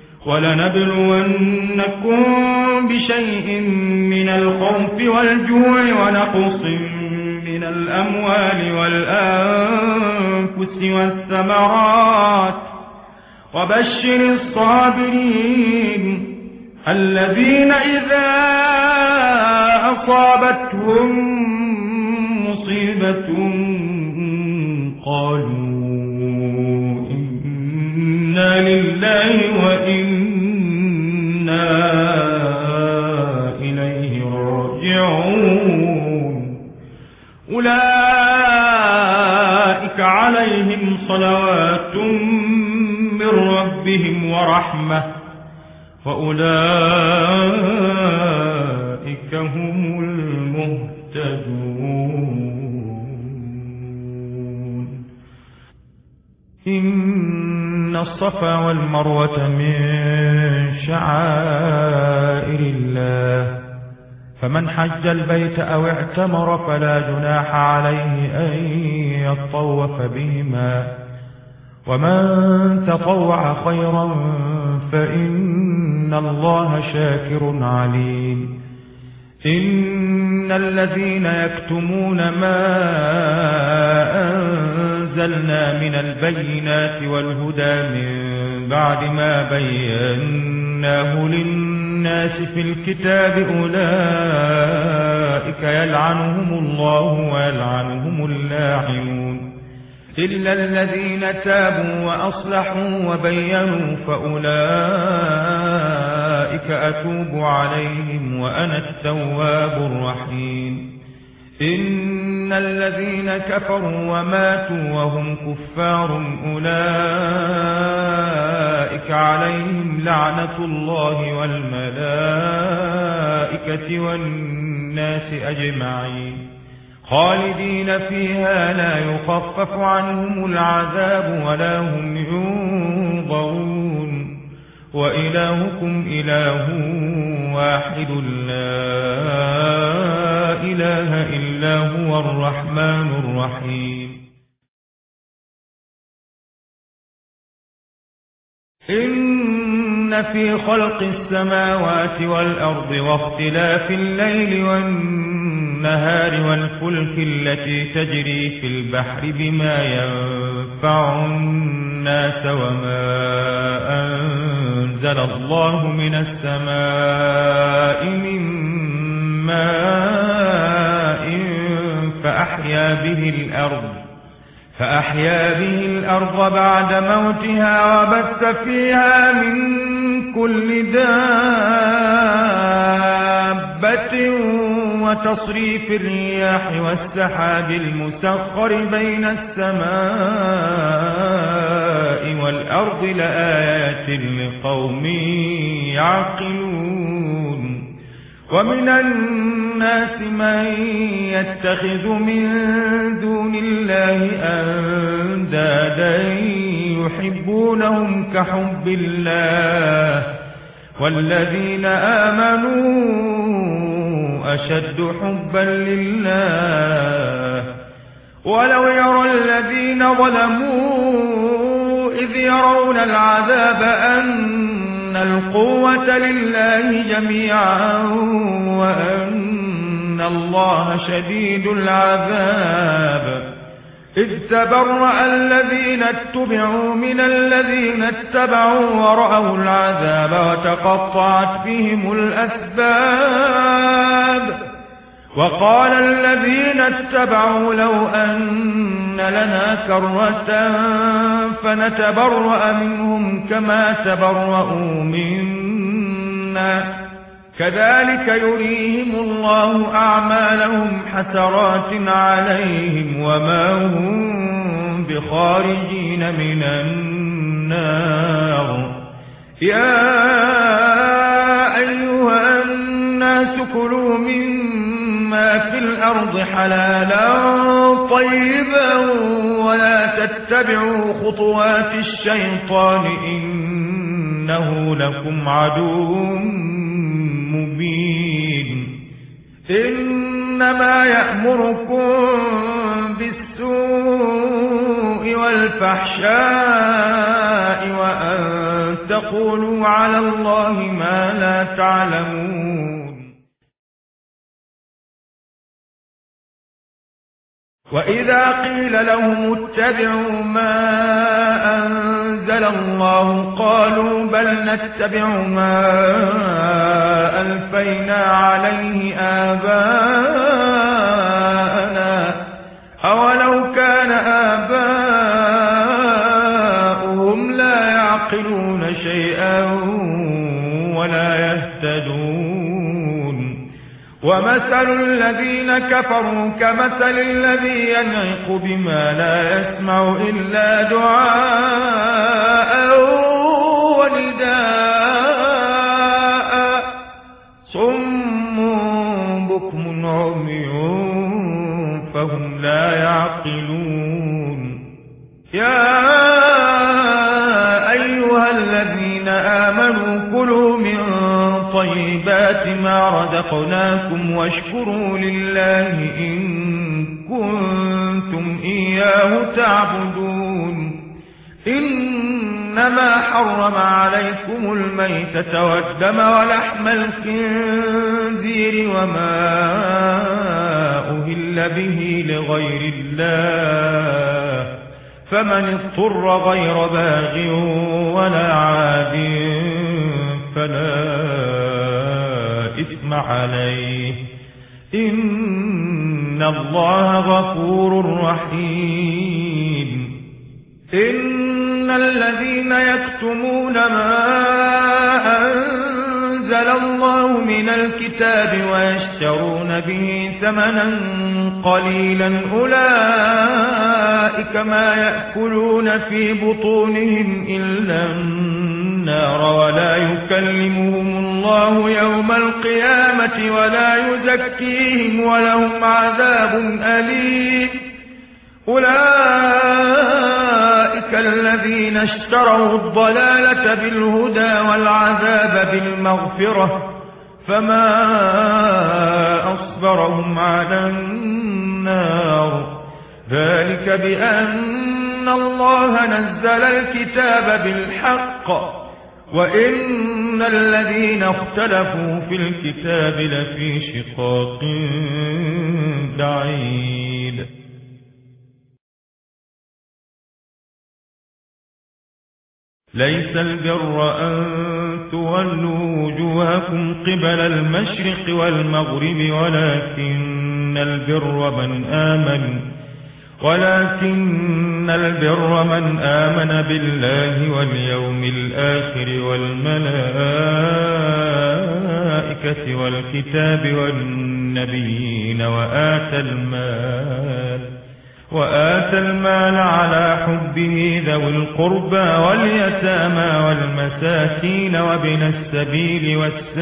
Speaker 2: ولنبلونكم بشيء من الخوف والجوع ونقص من الأموال والأنفس والثمرات وبشر الصابرين الذين إذا أصابتهم مصيبة قالوا إنا لله وإنا إليه راجعون أولئك عليهم صلوات من ربهم ورحمة وأولئك هم المهتدون إن الصفا والمروة من شعائر الله فمن حج البيت أو اعتمر فلا جناح عليه أن يطوف بهما ومن تطوع خيرا فإن الله شاكر عليم إن الذين يكتمون ما أنزلنا من البينات والهدى من بعد ما بيناه للناس في الكتاب أولئك يلعنهم الله ويلعنهم اللاعنون إلا الذين تابوا وأصلحوا وبينوا فأولئك أتوب عليهم وأنا التواب الرحيم إن الذين كفروا وماتوا وهم كفار أولئك عليهم لعنة الله والملائكة والناس أجمعين خالدين فيها لا يخفف عنهم العذاب ولا هم ينظرون
Speaker 1: وإلهكم إله واحد لا إله إلا هو الرحمن الرحيم إن في خلق السماوات والأرض واختلاف الليل والنهار والفلك التي تجري في البحر بما ينفع الناس وما أنزل الله من السماء من ماء فأحيا به الأرض فأحيا به الأرض بعد موتها وبث فيها من كل دابة وتصريف الرياح والسحاب المسخر بين السماء والأرض لآيات لقوم يعقلون ومن الناس من يتخذ من دون الله أندادا يحبونهم كحب الله والذين آمنوا أشد حبا لله ولو يرى الذين ظلموا إذ يرون العذاب أن القوة لله جميعا وأن الله شديد العذاب إذ تبرأ الذين اتبعوا من الذين اتبعوا ورأوا العذاب وتقطعت بهم الأسباب وقال الذين اتبعوا لو أن لنا كرة فنتبرأ منهم كما تبرأوا منا كذلك يريهم الله أعمالهم حسرات عليهم وما هم بخارجين من النار يا أيها الناس كلوا مما في الأرض حلالا طيبا ولا تتبعوا خطوات الشيطان إنه لكم عدو مبين إنما يأمركم بالسوء والفحشاء وأن تقولوا على الله ما لا تعلمون وإذا قيل لهم اتبعوا ما أنزل الله قالوا بل نتبع ما ألفينا عليه آباءنا أولو كان آباؤهم لا يعقلون شيئا ولا يهتدون ومثل الذين كفروا كمثل الذي ينعق بما لا يسمع إلا دعاء ونداء صم بكم عمي فهم لا يعقلون يا أيها الذين آمنوا كلوا من طيبات ما رزقناكم واشكروا لله إن كنتم إياه تعبدون إنما حرم عليكم الميتة والدم ولحم الخنزير وما أهل به لغير الله فمن اضطر غير باغ ولا عاد فلا إثم عليه إن الله غفور رحيم إن الذين يكتمون ما أنزل الله من الكتاب ويشترون به ثمنا قليلا أولئك ما يأكلون في بطونهم إلا النار ولا يكلمهم الله يوم القيامة ولا يزكيهم ولهم عذاب أليم أولئك
Speaker 2: الذين اشتروا الضلالة بالهدى والعذاب بالمغفرة فما أصبرهم على النار ذلك بأن الله نزل الكتاب بالحق وإن الذين اختلفوا في الكتاب لفي شقاق بعيد. ليس البر أن تولوا وجوهكم قبل المشرق والمغرب ولكن البر من آمن ولكن البر من آمن بالله واليوم الآخر والملائكة والكتاب والنبيين وآتى المال وآتى المال على حبه ذوي القربى واليتامى والمساكين وابن السبيل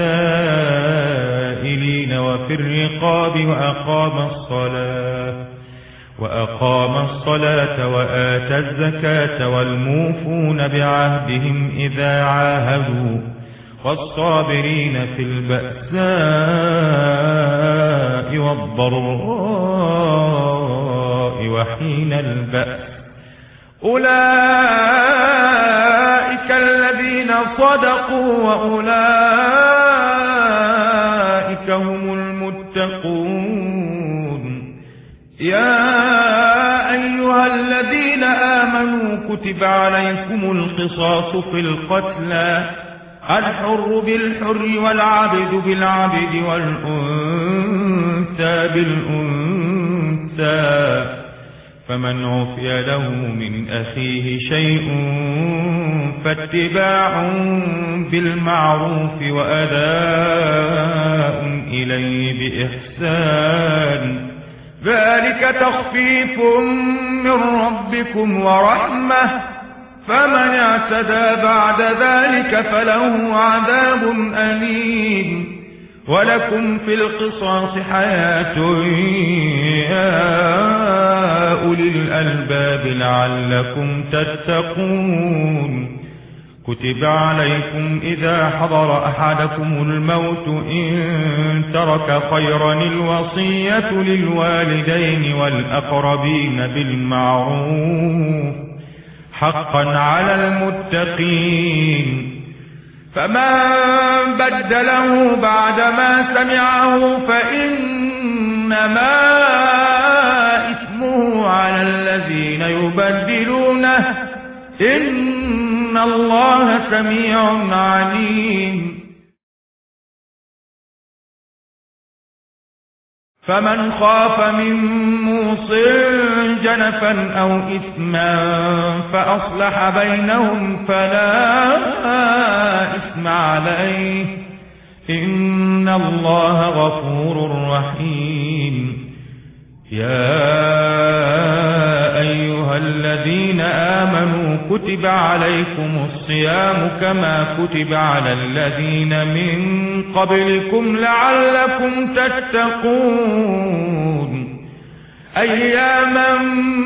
Speaker 2: والسائلين وفي الرقاب وأقام الصلاة وأقام الصلاة وآتى الزكاة والموفون بعهدهم إذا عاهدوا والصابرين في البأساء والضراء وحين البأس أولئك الذين صدقوا وأولئك هم المتقون. يا أيها الذين آمنوا كتب عليكم القصاص في القتلى الحر بالحر والعبد بالعبد والأنثى بالأنثى فمن عفي له من أخيه شيء فاتباع بالمعروف وأداء إليه بإحسان ذلك تخفيف من ربكم ورحمة فمن اعتدى بعد ذلك فله عذاب أليم. ولكم في القصاص حياة يا أولي الألباب لعلكم تتقون. كتب عليكم إذا حضر أحدكم الموت إن ترك خيرا الوصية للوالدين والأقربين بالمعروف حقا على المتقين. فمن بدله بعدما سمعه فإنما إثمه على الذين يبدلونه إن الله سميع عليم. فمن خاف من موص جنفا أو إثما فأصلح بينهم فلا إثم عليه إن الله غفور رحيم. يا أيها الذين آمنوا كتب عليكم الصيام كما كتب على الذين من قبلكم لعلكم تتقون. أياما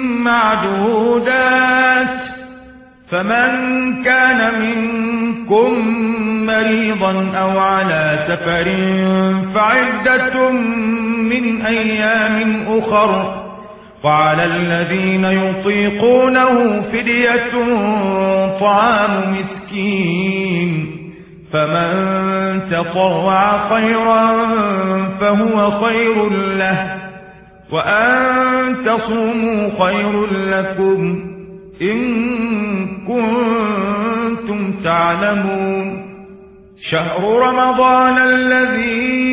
Speaker 2: معدودات فمن كان منكم مريضا أو على سفر فعدة من أيام أخر وعلى الذين يطيقونه فدية طعام مسكين فمن تطوع خيرا فهو خير له وأن تصوموا خير لكم إن كنتم تعلمون. شهر رمضان الذي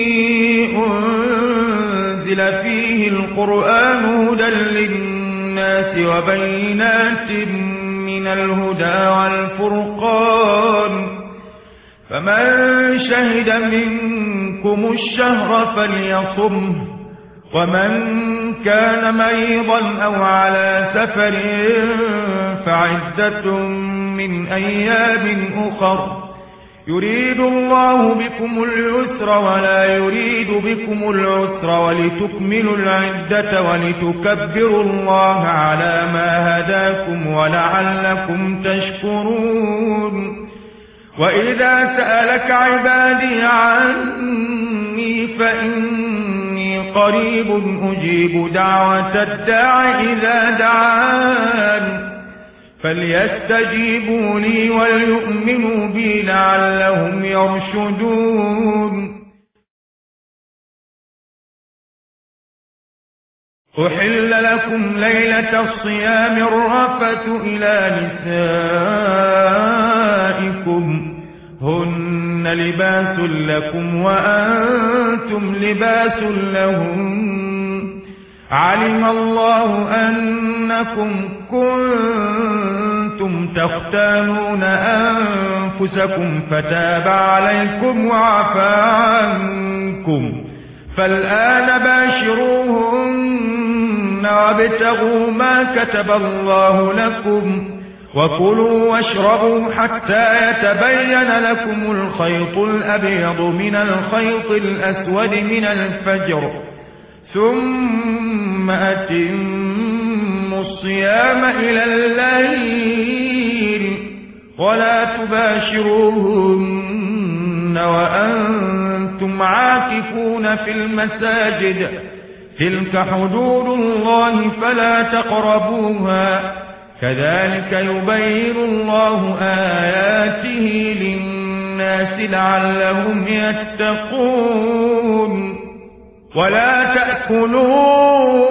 Speaker 2: أنزل فيه القرآن هدى للناس وبينات من الهدى والفرقان فمن شهد منكم الشهر فليصمه ومن كان مريضا أو على سفر فعدة من أيام أخر يريد الله بكم اليسر ولا يريد بكم العسر ولتكملوا العدة ولتكبروا الله على ما هداكم ولعلكم تشكرون وإذا سألك عبادي عني فإني قريب أجيب دعوة الداع إذا دعان فليستجيبوا لي وليؤمنوا بي لعلهم يرشدون أحل لكم ليلة الصيام الرفث إلى نسائكم هن لباس لكم وأنتم لباس لهم علم الله أنكم كنتم تختانون أنفسكم فتاب عليكم وعفى عنكم فالآن باشروهن وابتغوا ما كتب الله لكم وكلوا واشربوا حتى يتبين لكم الخيط الأبيض من الخيط الأسود من الفجر ثم أتموا الصيام إلى الليل ولا تباشروهن وأنتم عاكفون في المساجد تلك حدود الله فلا تقربوها كذلك يبين الله آياته للناس لعلهم يتقون ولا تأكلوا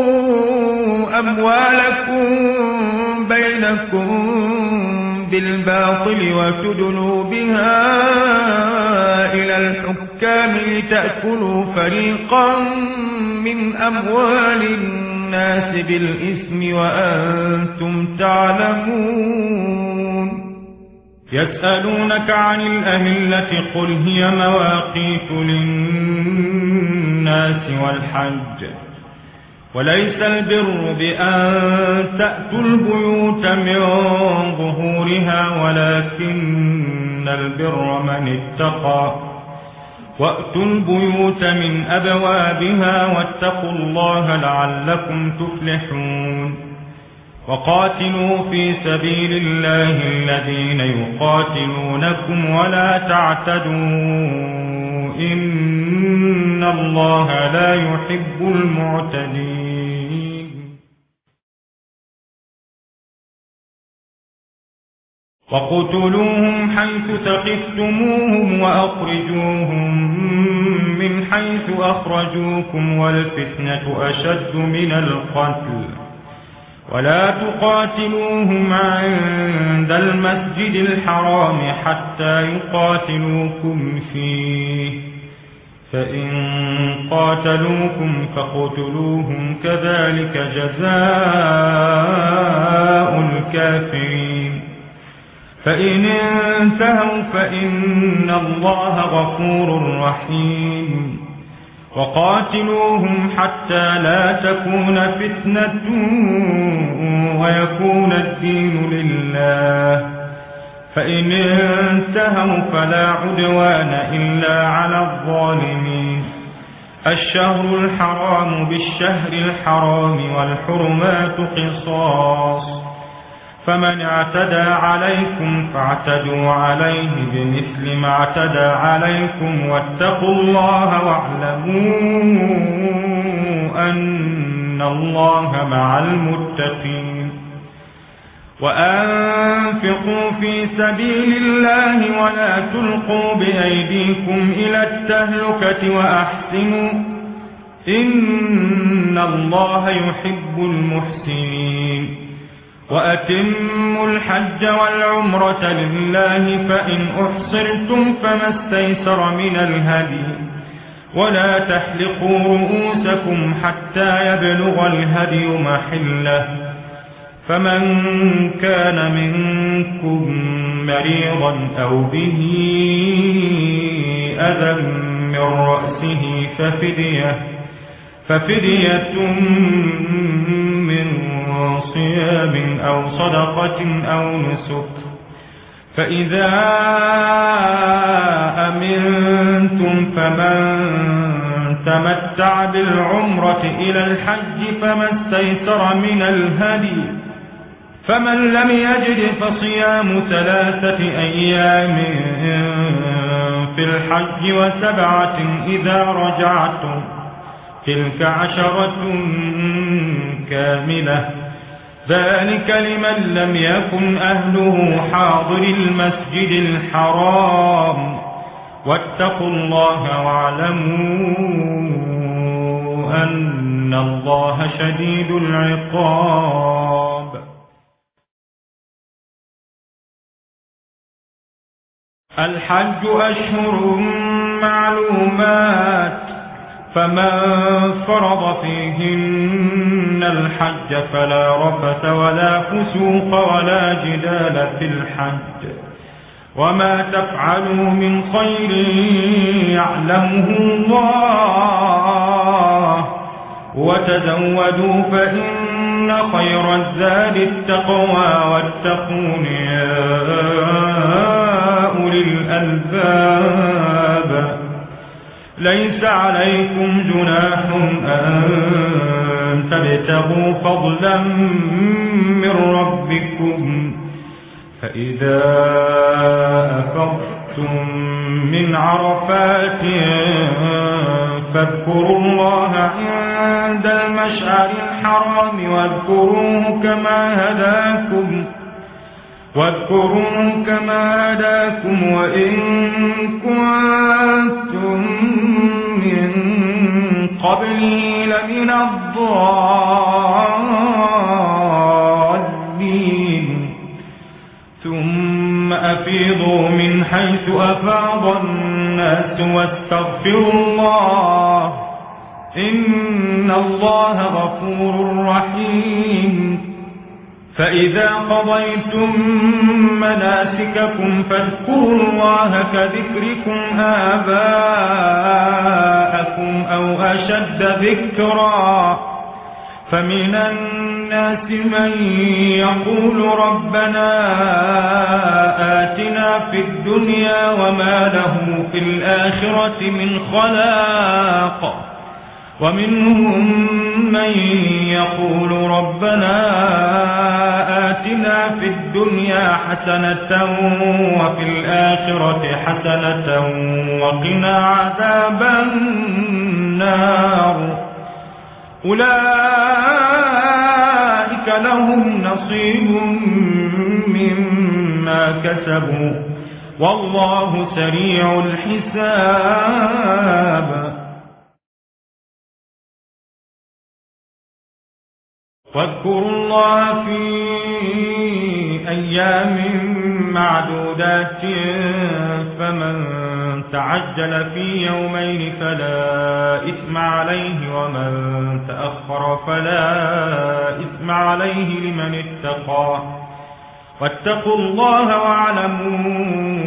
Speaker 2: أموالكم بينكم بالباطل وتدلوا بها إلى الحكام لتأكلوا فريقا من أموال الناس بالإثم وأنتم تعلمون يسألونك عن الأهلة قل هي مواقيت للناس والحج وليس البر بأن تأتوا البيوت من ظهورها ولكن البر من اتقى وأتوا البيوت من أبوابها واتقوا الله لعلكم تفلحون وقاتلوا في سبيل الله الذين يقاتلونكم ولا تعتدوا إن الله لا يحب المعتدين وقتلوهم حيث ثقفتموهم وأخرجوهم من حيث أخرجوكم والفتنة أشد من القتل ولا تقاتلوهم عند المسجد الحرام حتى يقاتلوكم فيه فإن قاتلوكم فاقتلوهم كذلك جزاء الكافرين فإن انتهوا فإن الله غفور رحيم وقاتلوهم حتى لا تكون فتنة ويكون الدين لله فإن انتهوا فلا عدوان إلا على الظالمين الشهر الحرام بالشهر الحرام والحرمات قصاص فمن اعتدى عليكم فاعتدوا عليه بمثل ما اعتدى عليكم واتقوا الله واعلموا أن الله مع المتقين وأنفقوا في سبيل الله ولا تلقوا بأيديكم إلى التهلكة وأحسنوا إن الله يحب المحسنين وأتموا الحج والعمرة لله فإن أحصرتم فما استيسر من الهدي ولا تحلقوا رؤوسكم حتى يبلغ الهدي محله فمن كان منكم مريضا أو به أذى من رأسه ففدية ففدية من صيام أو صدقة أو نسك
Speaker 1: فإذا أمنتم فمن تمتع بالعمرة إلى الحج فما استيسر من الهدي، فمن لم يجد فصيام ثلاثة أيام في الحج وسبعة إذا رجعتم، تلك عشرة كاملة، ذلك لمن لم يكن أهله حاضر المسجد الحرام، واتقوا الله واعلموا أن الله شديد العقاب. الحج أشهر معلومات، فمن فرض فيهن الحج فلا رفث ولا فسوق ولا جدال في الحج، وما تفعلوا من خير يعلمه الله، وتزودوا فإن خير الزاد التقوى واتقون يا أولي الألباب. ليس عليكم جناح أن تبتغوا فضلا من ربكم، فإذا أفضتم من عرفات فاذكروا الله عند المشعر الحرام واذكروه كما هداكم واذكروه كما هداكم وإن كنتم من قبله لمن الضالين. ثم أفيضوا من حيث أفاض الناس واستغفروا الله إن الله غفور رحيم. فإذا قضيتم مناسككم فاذكروا الله كذكركم آباءكم أو أشد ذكرا، فمن الناس من يقول ربنا آتنا في الدنيا وما له في الآخرة من خلاق، ومنهم من يقول ربنا آتنا في الدنيا حسنة وفي الآخرة حسنة وقنا عذاب النار. أولئك لهم نصيب مما كسبوا والله سريع الحساب. واذكروا الله في أيام معدودات، فمن تعجل في يومين فلا إثم عليه ومن تأخر فلا إثم عليه لمن اتقى، واتقوا الله واعلموا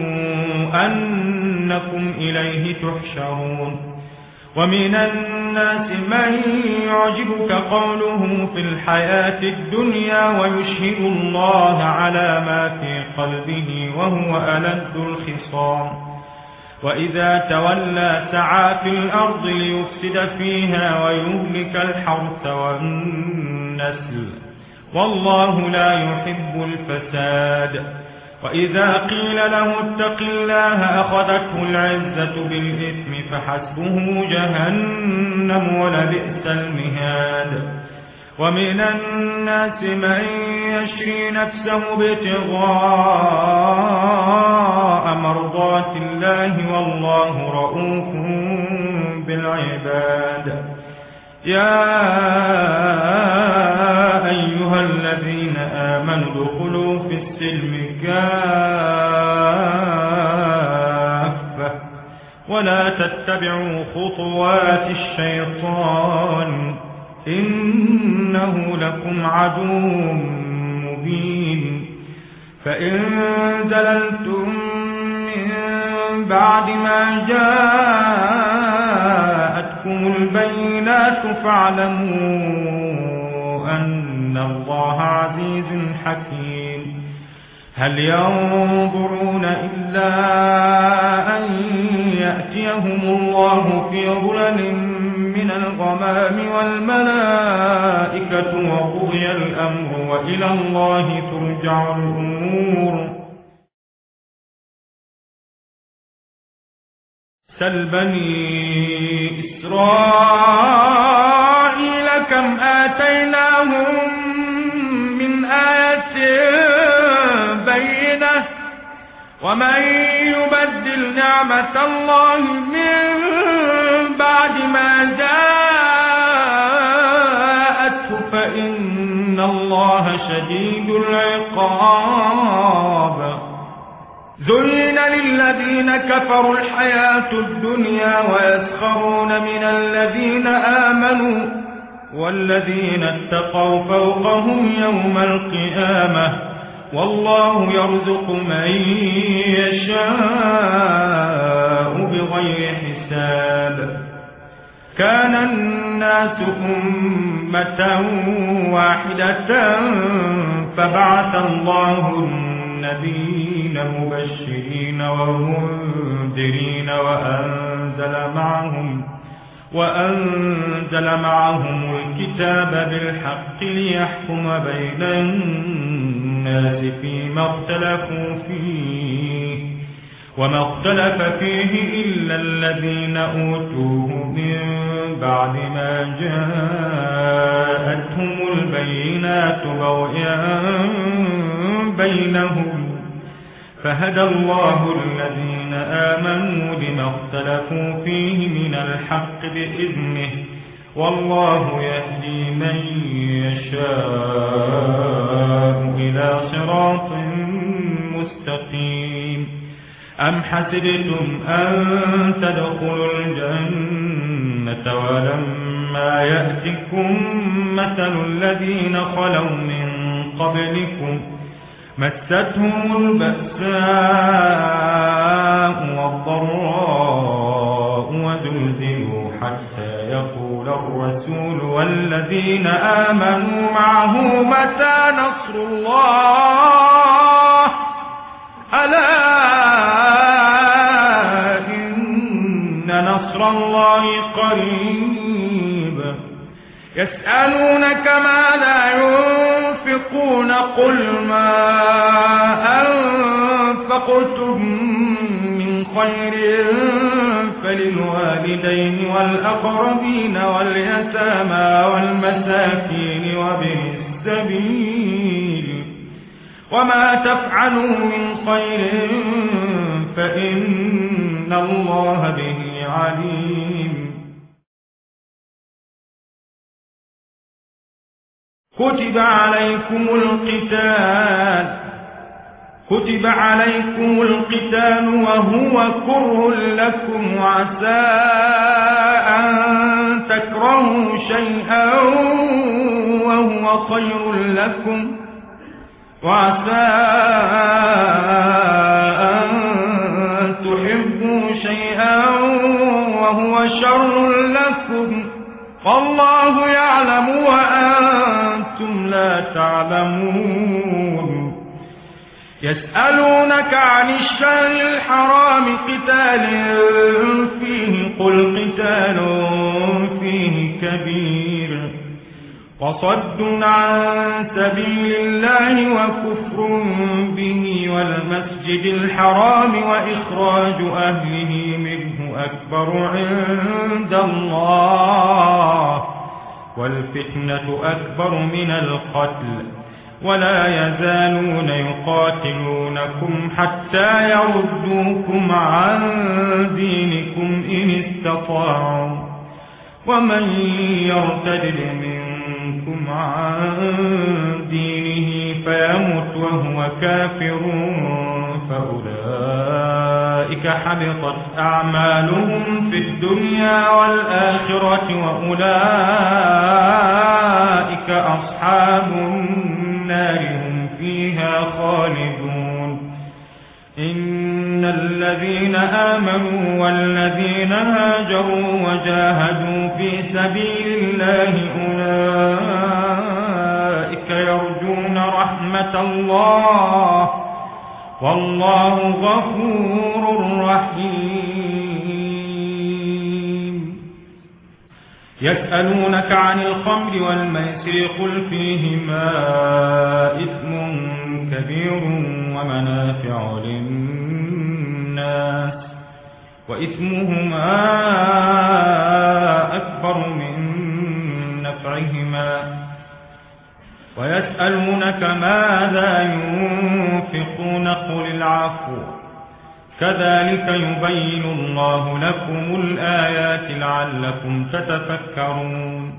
Speaker 1: أنكم إليه تحشرون. ومن الناس من يعجبك قوله في الحياة الدنيا ويشهد الله على ما في قلبه وهو ألد الخصام، وإذا تولى سعى في الأرض ليفسد فيها ويهلك الحرث والنسل والله لا يحب الفساد. وإذا قيل له اتق الله أخذته العزة بالإثم فحسبه جهنم ولبئس المهاد. ومن الناس من يشري نفسه ابتغاء مرضات الله والله رؤوف بالعباد. يا أيها الذين آمنوا ادخلوا في السلم كافة ولا تتبعوا خطوات الشيطان إنه لكم عدو مبين. فإن زللتم من بعد ما جاءتكم البينات فاعلموا أن الله عزيز حكيم. هل ينظرون إلا أن يأتيهم الله في ظلل من الغمام والملائكة وقضي الأمر وإلى الله ترجع الأمور سل بني إسرائيل كم آتيناهم من آية بينة ومن يبدل نعمة الله من بعد ما جاءته فإن الله شديد العقاب زين للذين كفروا الحياة الدنيا ويسخرون من الذين آمنوا والذين اتقوا فوقهم يوم القيامة والله يرزق من يشاء بغير حساب كان الناس أمة واحدة فبعث الله النبيين مبشرين ومنذرين وأنزل معهم وأنزل معهم الكتاب بالحق ليحكم بين الناس فيما اختلفوا فيه وما اختلف فيه إلا الذين أوتوه من بعد ما جاءتهم البينات بغيا بينهم فهدى الله الذين آمنوا لما اختلفوا فيه من الحق بإذنه والله يهدي من يشاء إلى صراط مستقيم أم حسبتم أن تدخلوا الجنة ولما يأتكم مثل الذين خلوا من قبلكم مستهم البأساء والضراء وزلزلوا حتى يقول الرسول والذين آمنوا معه متى نصر الله ألا إن نصر الله قريب يسألونك ماذا ينفقون قل ما أنفقتم من خير فللوالدين والأقربين واليتامى والمساكين وابن السبيل وما تفعلوا من خير فإن الله به عليم كتب عليكم القتال كتب عليكم القتال وهو كره لكم وعسى أن تكرهوا شيئا وهو خير لكم وعسى أن تحبوا شيئا وهو شر لكم والله يعلم وأنتم لا تعلمون يسألونك عن الشهر الحرام قتال فيه قل قتال فيه كبير وصد عن سبيل الله وكفر به والمسجد الحرام وإخراج أهله منه أكبر عند الله والفتنة أكبر من القتل ولا يزالون يقاتلونكم حتى يردوكم عن دينكم إن استطاعوا ومن يرتد منكم عن دينه فيمت وهو كافر فأولئك حبطت أعمالهم في الدنيا والآخرة وأولئك أصحاب النار هم فيها خالدون إن الذين آمنوا والذين هاجروا وجاهدوا في سبيل الله أولئك يرجون رحمة الله والله غفور رحيم. يسألونك عن الخمر والميسر قل فيهما إثم كبير ومنافع للناس وإثمهما أكبر من نفعهما ويسألونك ماذا ينفقون قل العفو كذلك يبين الله لكم الآيات لعلكم تتفكرون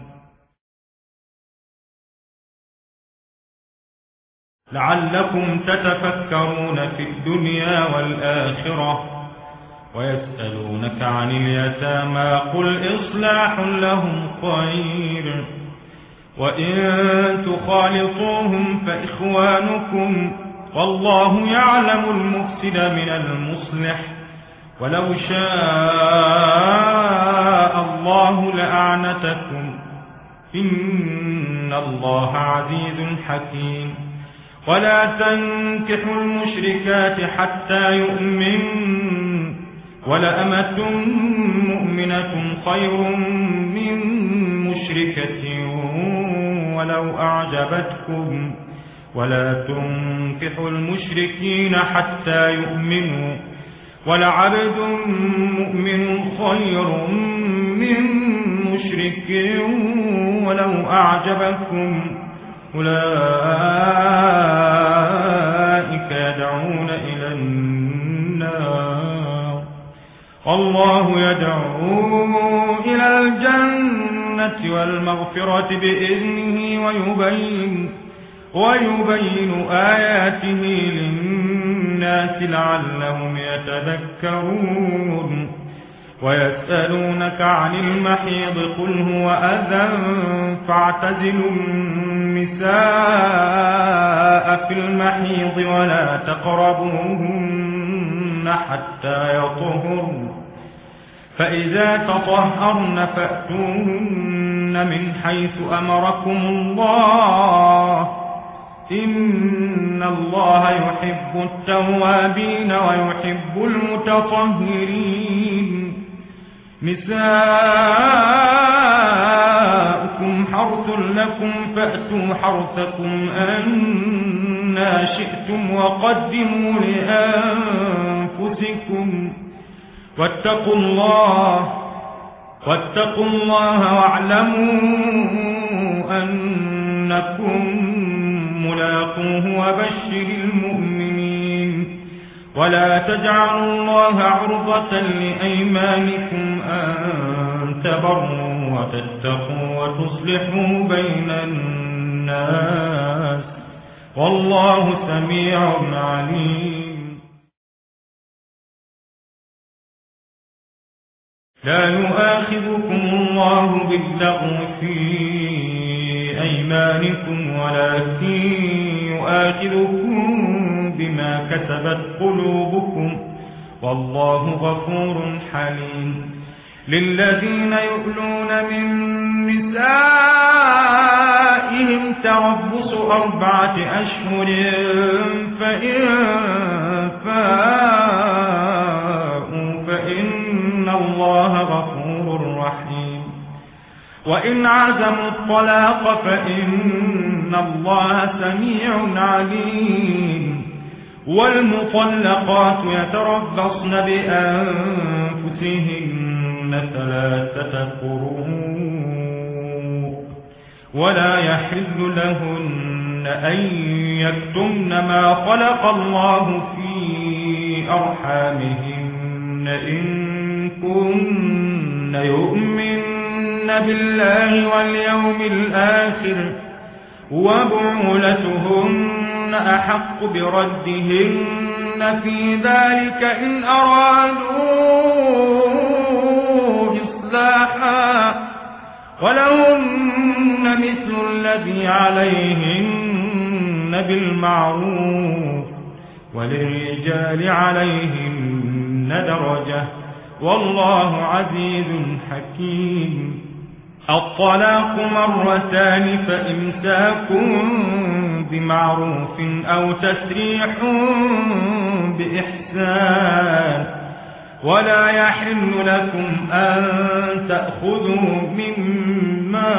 Speaker 1: لعلكم تتفكرون في الدنيا والآخرة. ويسألونك عن اليتامى قل إصلاح لهم خير وإن تخالطوهم فإخوانكم والله يعلم المفسد من المصلح ولو شاء الله لأعنتكم إن الله عزيز حكيم. ولا تنكحوا المشركات حتى يؤمنوا ولأمة مؤمنة خير من مشركة ولو أعجبتكم ولا تنكحوا المشركين حتى يؤمنوا ولعبد مؤمن خير من مشرك ولو أعجبكم أولئك يدعون إلى النار والله يدعو إلى الجنة والمغفرة بإذنه ويبين ويبين آياته للناس لعلهم يتذكرون. ويسألونك عن المحيض قل هو أذى فاعتزلوا النساء في المحيض ولا تقربوهن حتى يطهرن فإذا تطهرن فأتوهن من حيث أمركم الله إن الله يحب التوابين ويحب المتطهرين. نساؤكم حرث لكم فأتوا حرثكم أنى شئتم وقدموا لأنفسكم واتقوا الله واتقوا الله واعلموا أنكم ملاقوه وبشر المؤمنين. ولا تجعلوا الله عرضة لأيمانكم أن تبروا وتتقوا وتصلحوا بين الناس والله سميع عليم. لا يؤاخذكم الله باللغو في أيمانكم ولكن يؤاخذكم بما كسبت قلوبكم والله غفور حليم. للذين يؤلون من نسائهم تربص أربعة أشهر فإن فاءوا فإن الله غفور رحيم. وإن عزموا الطلاق فإن الله سميع عليم. والمطلقات يتربصن بأنفسهن ثلاثة قروء ولا يحل لهن أن يكتمن ما خلق الله في أرحامهن إن كن يؤمن بالله واليوم الآخر وبعولتهن أحق بردهن في ذلك إن أرادوا إصلاحا ولهن مثل الذي عليهن بالمعروف وللرجال عليهن درجة والله عزيز حكيم. الطلاق مرتان فإمساك بمعروف أو تسريح بإحسان ولا يحل لكم أن تأخذوا مما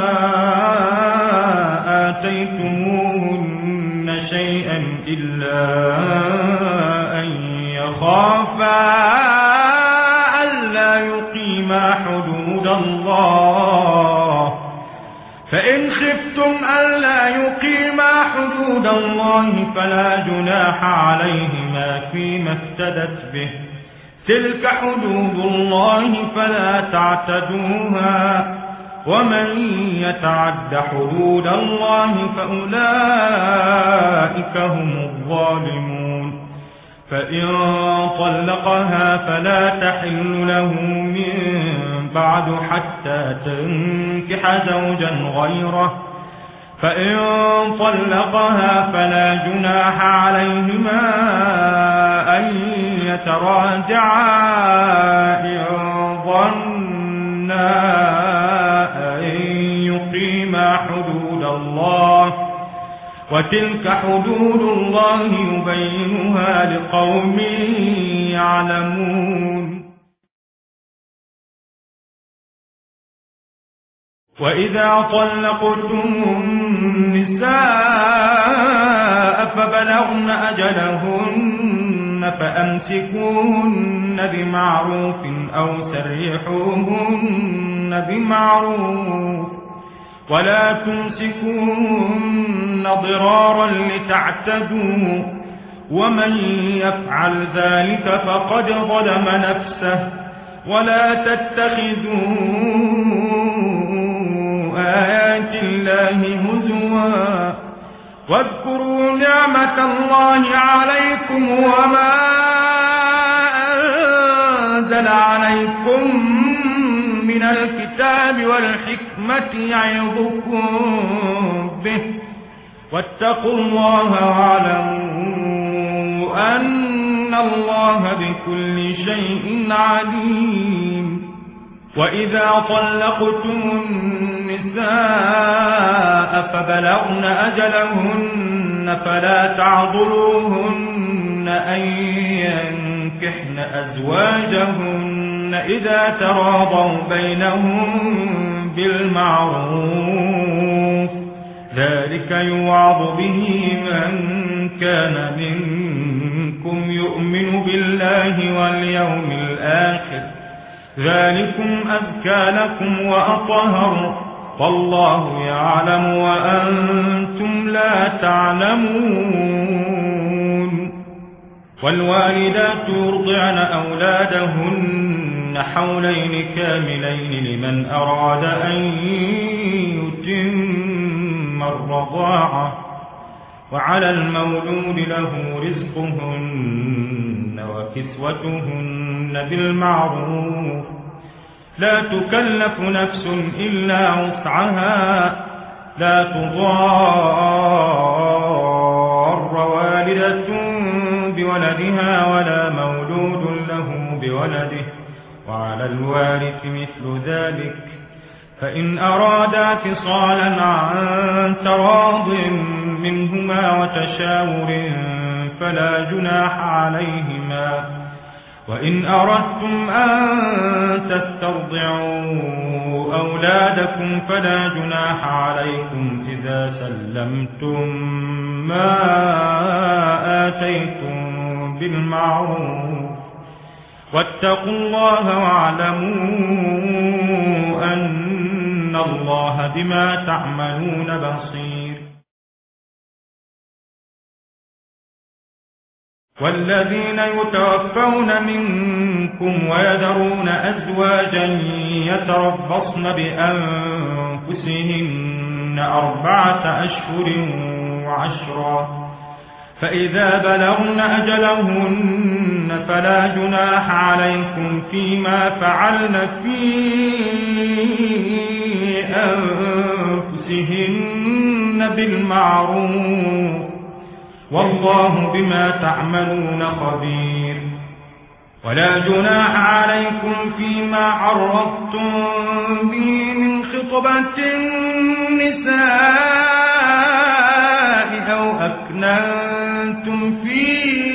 Speaker 1: آتيتموهن شيئا إلا أن يخافا ألا يقيما حدود الله فإن خفتم ألا يقيما حدود الله فلا جناح عليهما فيما افتدت به تلك حدود الله فلا تعتدوها ومن يتعد حدود الله فأولئك هم الظالمون فإن طلقها فلا تحل له من بعد حتى تنكح زوجا غيره فإن طلقها فلا جناح عليهما أن يتراجعا إن ظنا أن يقيما حدود الله وتلك حدود الله يبينها لقوم يعلمون وإذا طلقتم النساء فبلغن أجلهن فأمسكوهن بمعروف أو سرحوهن بمعروف ولا تمسكوهن ضرارا لتعتدوا ومن يفعل ذلك فقد ظلم نفسه ولا تتخذوا آيات الله هزوا واذكروا نعمة الله عليكم وما أنزل عليكم من الكتاب والحكمة يعظكم به واتقوا الله واعلموا أن الله بكل شيء عليم وإذا طلقتم النساء فبلغن أجلهن فلا تعضلوهن أن ينكحن أزواجهن إذا تراضوا بينهم بالمعروف ذلك يوعظ به من كان منكم يؤمن بالله واليوم الآخر ذلكم أزكى لكم وأطهر والله يعلم وأنتم لا تعلمون والوالدات يرضعن أولادهن حولين كاملين لمن أراد أن يتم الرضاعة وعلى المولود له رزقهن وكسوتهن بالمعروف لا تكلف نفس إلا وسعها لا تضار والدة بولدها ولا مولود له بولده وعلى الوارث مثل ذلك فإن أرادا فصالا عن تراض منهما وتشاور فلا جناح عليهما وإن أردتم أن تسترضعوا أولادكم فلا جناح عليكم إذا سلمتم ما آتيتم بالمعروف واتقوا الله واعلموا أن الله بما تعملون بصير والذين يتوفون منكم ويذرون أزواجا يتربصن بأنفسهن أربعة أشهر وعشرا فإذا بلغن أجلهن فلا جناح عليكم فيما فعلن في أنفسهن بالمعروف والله بما تعملون خبير ولا جناح عليكم فيما عرضتم به من خطبة النساء أو
Speaker 2: أكننتم في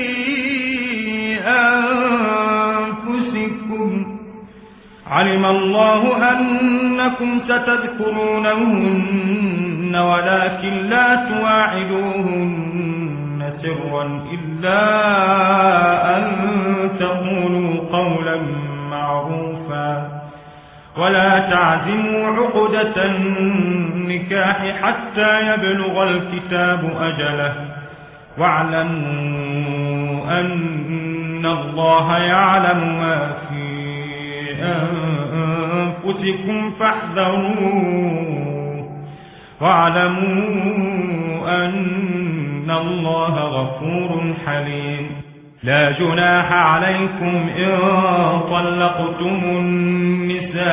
Speaker 2: أنفسكم علم الله أنكم ستذكرونهن ولكن لا تواعدوهن سرا إلا أن تقولوا قولا معروفا ولا تعزموا عقدة النكاح حتى يبلغ الكتاب أجله واعلموا أن الله يعلم ما في أنفسكم فاحذروه واعلموا أن الله غفور حليم لا جناح عليكم إن طلقتم النساء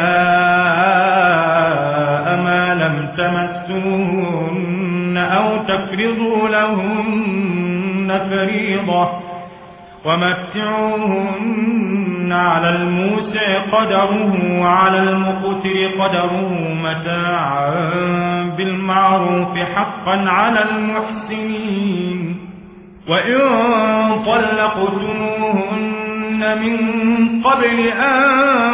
Speaker 2: ما لم تمسوهن أو تفرضوا لهن فريضة ومتعوهن على الموسع قدره وعلى المقتر قدره متاعا بالمعروف حقا على المحسنين وإن طلقتموهن من قبل أن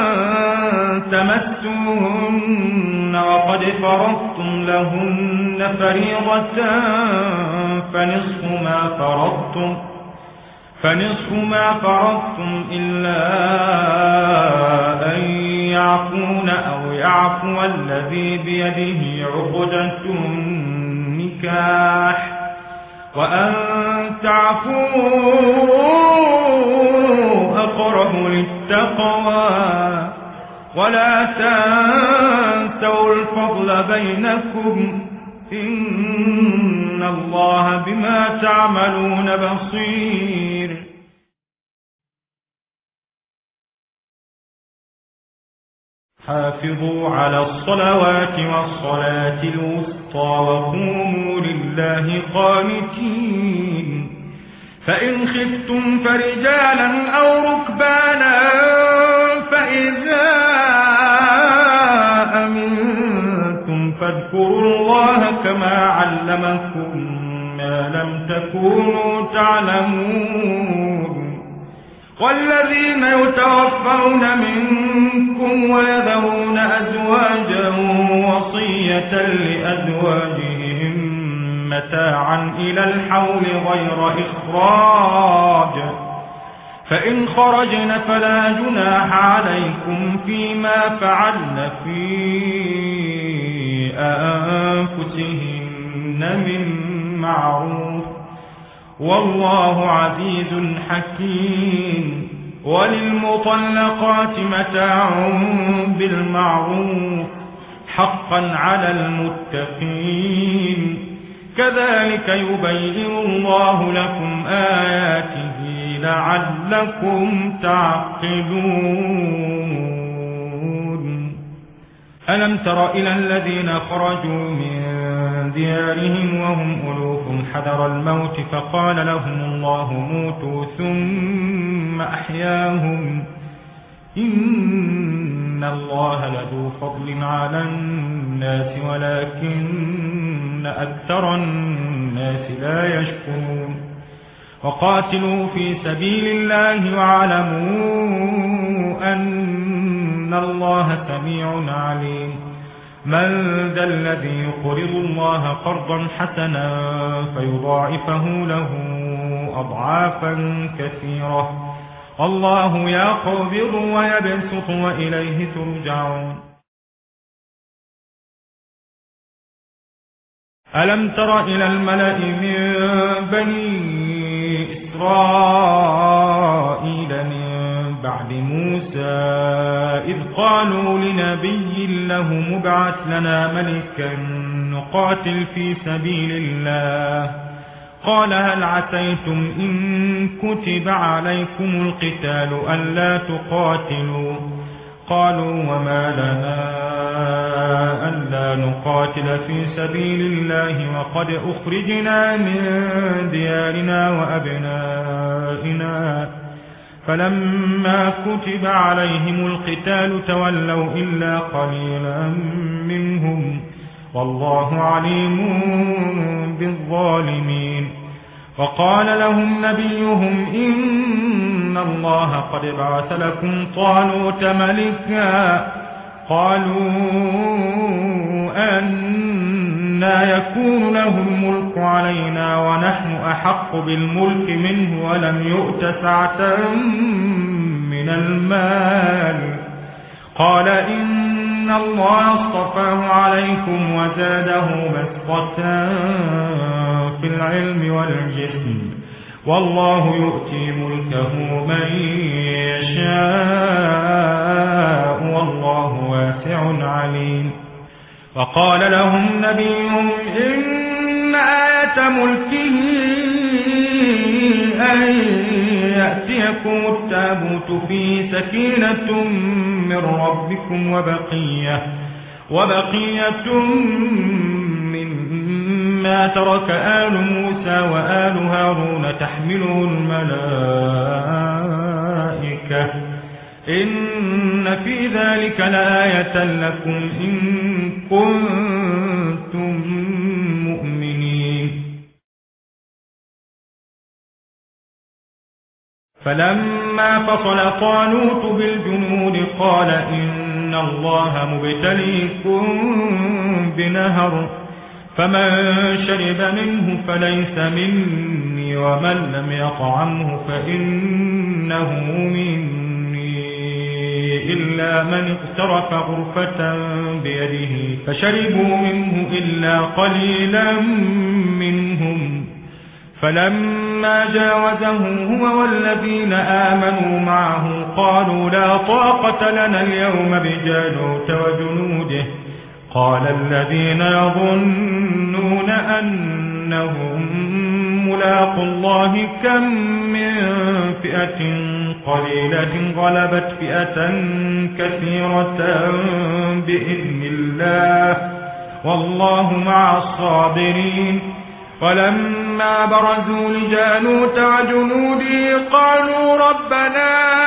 Speaker 2: تمسوهن وقد فرضتم لهن فريضة فنصف ما فرضتم فنصف ما فرضتم إلا أن يعفون أو يعفو الذي بيده عقدة النكاح وأن تعفوا أقرب للتقوى ولا تنسوا الفضل بينكم إن الله بما تعملون بصير حافظوا على الصلوات والصلاة الوسطى وقوموا لله قانتين فإن خفتم فرجالا أو ركبانا فإذا أمنتم فاذكروا الله كما علمكم ما لم تكونوا تعلمون والذين يتوفون منكم ويذرون أزواجا وصية لأزواجهم متاعا إلى الحول غير إخراج فإن خرجن فلا جناح عليكم فيما فعلن في أنفسهن من معروف والله عزيز حكيم وللمطلقات متاع بالمعروف حقا على المتقين كذلك يبين الله لكم آياته لعلكم تعقلون ألم تر إلى الذين خرجوا من ديارهم وهم ألوف حذر الموت فقال لهم الله موتوا ثم أحياهم إن الله لذو فضل على الناس ولكن أكثر الناس لا يشكرون وقاتلوا في سبيل الله واعلموا أن الله سميع عليم من ذا الذي يقرض الله قرضا حسنا فيضاعفه له أضعافا كثيرة الله يقبض ويبسط وإليه ترجعون ألم تر إلى الملأ من بني إسرائيل من بعد موسى إذ قالوا لنبي له مبعث لنا ملكا نقاتل في سبيل الله قال هل عسيتم إن كتب عليكم القتال ألا تقاتلوا قالوا وما لنا ألا نقاتل في سبيل الله وقد أخرجنا من ديارنا وأبنائنا فلما كتب عليهم القتال تولوا إلا قليلا منهم
Speaker 1: والله عليم بالظالمين. وقال لهم نبيهم إن الله قد بعث لكم طالوت ملكا. قالوا أنى يكون له الملك علينا ونحن أحق بالملك منه ولم يؤت سعة من المال. قال إن الله اصطفاه عليكم وزاده بسطة في العلم والجسم والله يؤتي ملكه من يشاء والله واسع عليم. وقال لهم نبيهم إن آية ملكه أن يأتيكم التابوت فيه سكينة من ربكم وبقية وبقية مما ترك آل موسى وآل هارون تحمله الملائكة إن في ذلك لآية لكم إن كنتم مؤمنين. فلما فصل طالوت بالجنود قال إن الله مبتليكم بنهر فمن شرب منه فليس مني ومن لم يطعمه فإنه مني إلا من اقترف غرفة بيده فشربوا منه إلا قليلا منهم. فلما جاوزه هو والذين آمنوا معه قالوا لا طاقة لنا اليوم بجالوت وجنوده. قال الذين يظنون أنهم ملاقوا الله كم من فئة قليلة غلبت فئة كثيرة بإذن الله والله مع الصابرين. ولما برزوا لجالوت وجنوده قالوا ربنا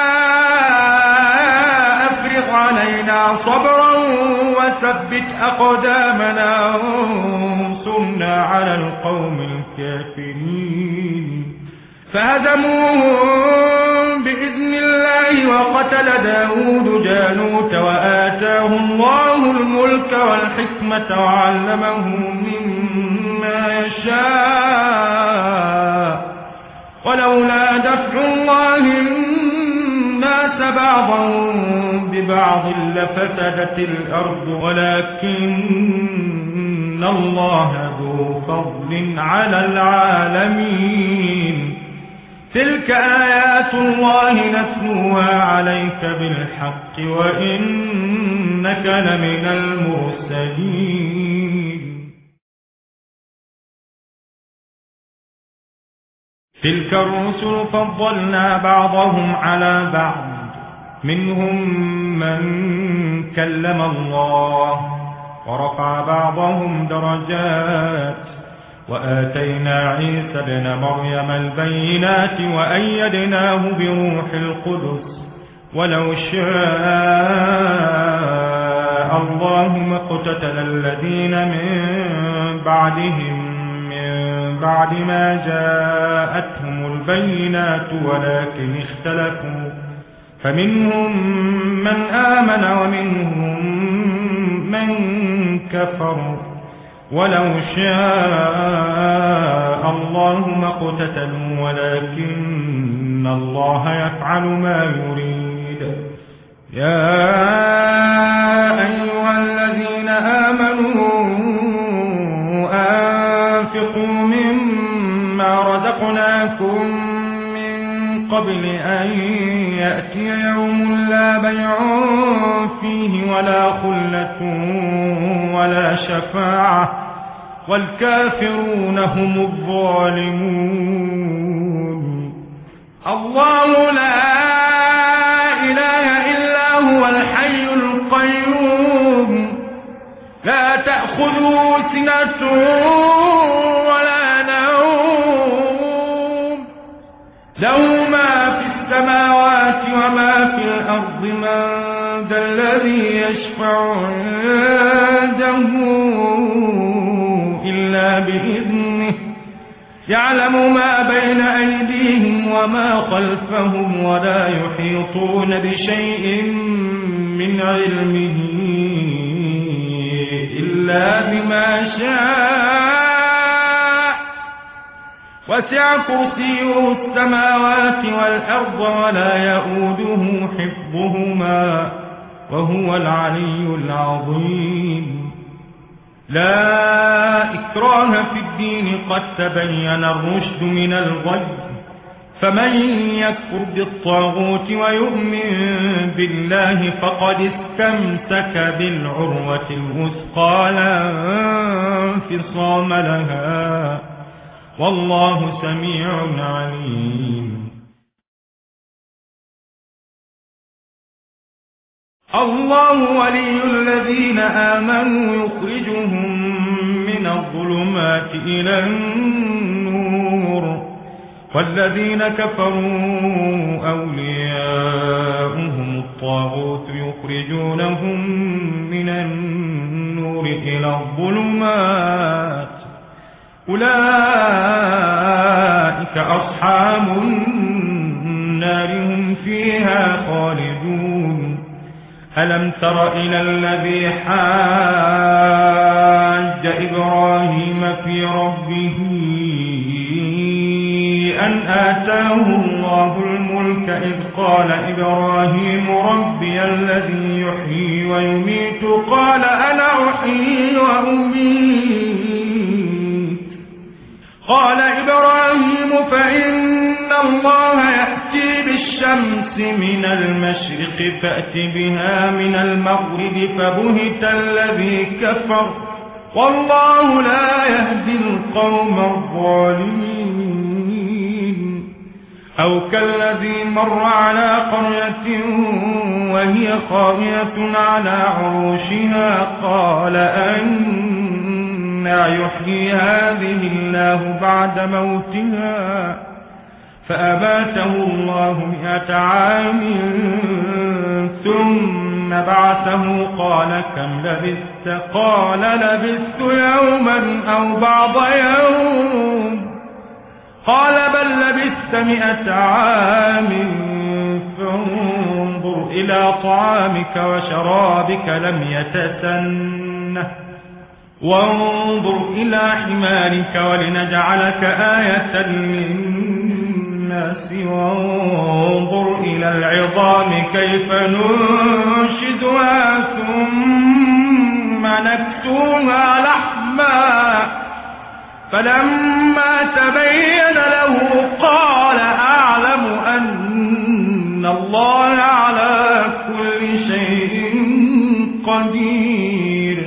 Speaker 1: أفرغ علينا صبرا وثبت أقدامنا وانصرنا على القوم الكافرين. فهزموهم بإذن الله وقتل داود جالوت وآتاه الله الملك والحكمة وعلمه مما يشاء ولولا دفع الله الناس بعضهم ببعض لفسدت الأرض ولكن الله ذو فضل على العالمين. تلك آيات الله نتلوها عليك بالحق وإنك لمن المرسلين. تلك الرسل فضلنا بعضهم على بعض منهم من كلم الله ورفع بعضهم درجات وآتينا عيسى ابن مريم البينات وأيدناه بروح القدس ولو شاء الله ما اقتتل الذين من بعدهم من بعد ما جاءتهم البينات ولكن اختلفوا فمنهم من آمن ومنهم من كفر ولو شاء الله ما اقتتلوا ولكن الله يفعل ما يريد. يا أيها الذين آمنوا أنفقوا مما رزقناكم من قبل أن يأتي يوم لا بيع فيه ولا خلة ولا شفاعة والكافرون هم الظالمون. الله لا إله إلا هو الحي القيوم لا تأخذه سنة ولا نوم له ما في السماوات وما في الأرض من ذا الذي يشفع عنده
Speaker 2: يعلم ما بين أيديهم وما خلفهم ولا يحيطون بشيء من علمه إلا بما شاء وسع كرسيه السماوات والأرض ولا يؤوده حفظهما وهو العلي العظيم. لا إكراه في الدين قد تبين الرشد من الغي فمن يكفر بالطاغوت ويؤمن بالله فقد استمسك بالعروة الوثقى لا انفصام لها والله سميع عليم. الله ولي الذين آمنوا يخرجهم من الظلمات إلى النور والذين كفروا أولياؤهم الطاغوت يخرجونهم من النور إلى الظلمات أولئك أصحاب النار هم فيها خالدون. ألم تر إلى الذي حاج إبراهيم في ربه أن آتاه الله الملك إذ قال إبراهيم ربي الذي يحيي ويميت قال أنا أحيي وأميت قال إبراهيم فإن الله يأتي بالشمس من المشرق فأت بها من المغرب فبهت الذي كفر والله لا يهدي القوم الظالمين. أو كالذي مر على قرية وهي خاوية على عروشها قال أنى يحيي هذه الله بعد موتها فأماته الله مئة عام ثم بعثه قال كم لبثت قال لبثت يوما أو بعض يوم قال بل لبثت مئة عام فانظر إلى طعامك وشرابك لم يتسنه وانظر إلى حمارك ولنجعلك آية للناس وانظر إلى العظام كيف ننشدها ثم نكسوها لحما فلما تبين له قال أعلم أن الله على كل شيء قدير.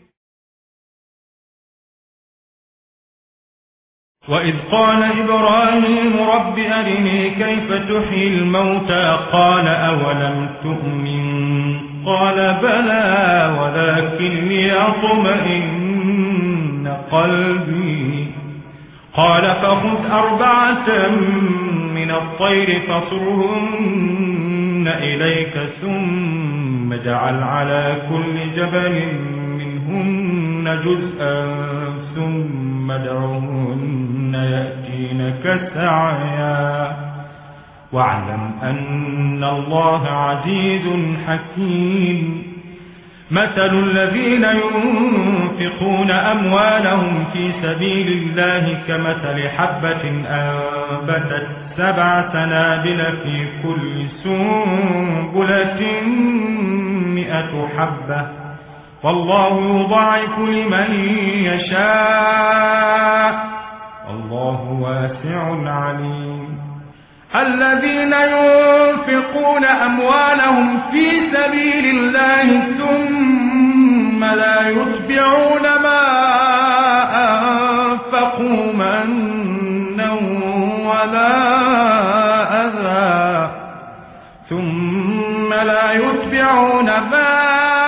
Speaker 2: وإذ قال إبراهيم رب أرني كيف تحيي الموتى قال أولم تؤمن قال بلى ولكن ليطمئن قلبي قال فخذ أربعة من الطير فصرهن إليك ثم اجعل على كل جبل منهن جزءا ثم ادعهن يأتينك سعيا واعلم أن الله عزيز حكيم. مثل الذين ينفقون أموالهم في سبيل الله كمثل حبة أنبتت سبع سنابل في كل سنبلة مئة حبة والله يضاعف لمن يشاء والله واسع عليم. الذين ينفقون أموالهم في سبيل الله ثم لا يتبعون ما أنفقوا منا ولا أذى ثم لا يتبعون ما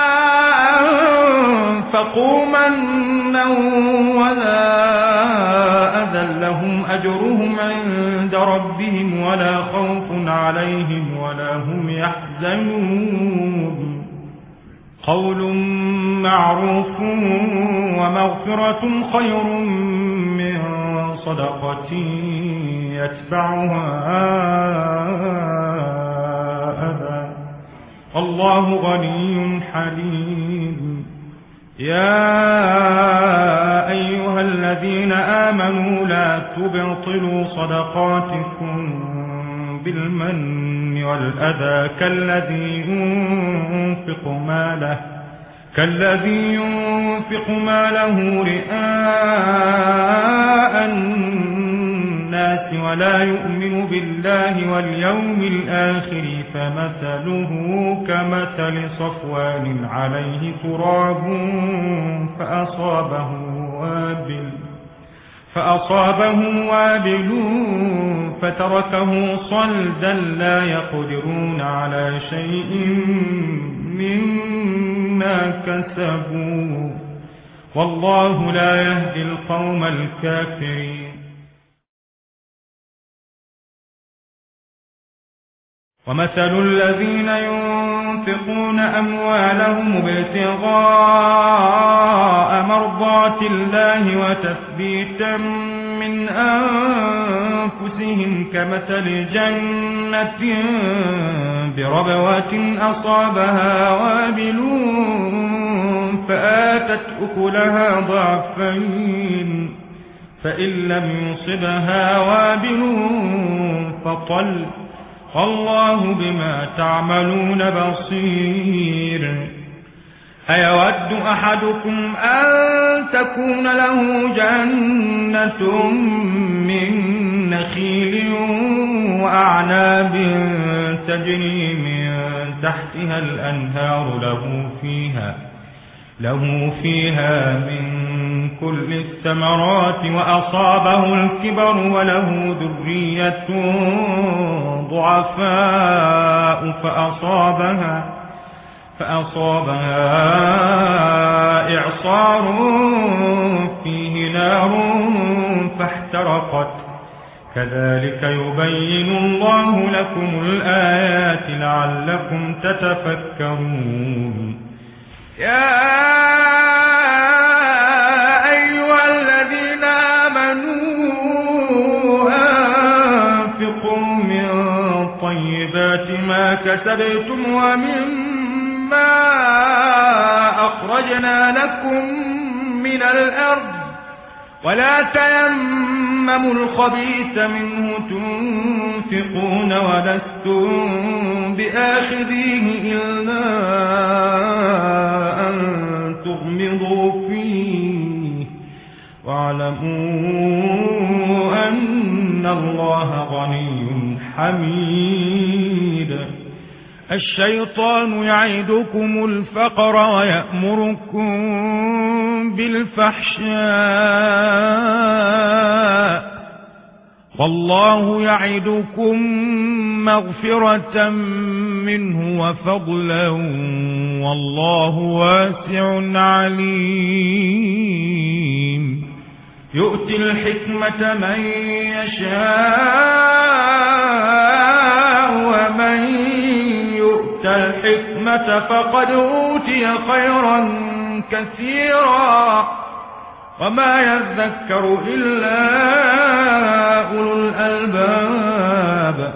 Speaker 2: أنفقوا منا ولا أذى لهم أجرهم عند ربهم ولا خوف عليهم ولا هم يحزنون. قول معروف ومغفرة خير من
Speaker 1: صدقة يتبعها أذى الله غني حليم. يا أيها الذين آمنوا لا تبطلوا صدقاتكم بالمن والأذى كالذي ينفق ماله كالذي ينفق ماله رئاء الناس ولا يؤمن بالله واليوم الآخر فمثله كمثل صفوان عليه تراب فأصابه وابل فأصابه وابل فتركه صلدا لا يقدرون على شيء مما كسبوا والله لا يهدي القوم الكافرين. ومثل الذين ينفقون أموالهم ابتغاء مرضات الله وتثبيتا من أنفسهم كمثل جنة بربوة أصابها وابل فآتت أكلها ضعفين فإن لم يصبها وابل فطل والله بما تعملون بصير. أيود أحدكم أن تكون له جنة من نخيل وأعناب تجري من تحتها الأنهار له فيها له فيها من كل الثمرات وأصابه الكبر وله ذرية ضعفاء فأصابها فأصابها إعصار فيه نار فاحترقت كذلك يبين الله لكم الآيات لعلكم تتفكرون. يا أيها الذين آمنوا أنفقوا من طيبات ما كسبتم ومما أخرجنا لكم من الأرض ولا تيمموا الخبيث منه تنفقون ولستم بآخذيه إلا أن تغمضوا فيه واعلموا أن الله غني حميد. الشيطان يعدكم الفقر ويأمركم بالفحشاء والله يعدكم مغفرة منه وفضلا والله واسع عليم. يؤتي الحكمة من يشاء ومن يؤت الحكمة فقد أوتي خيرا كثيرا وما يذكر إلا أولو الألباب.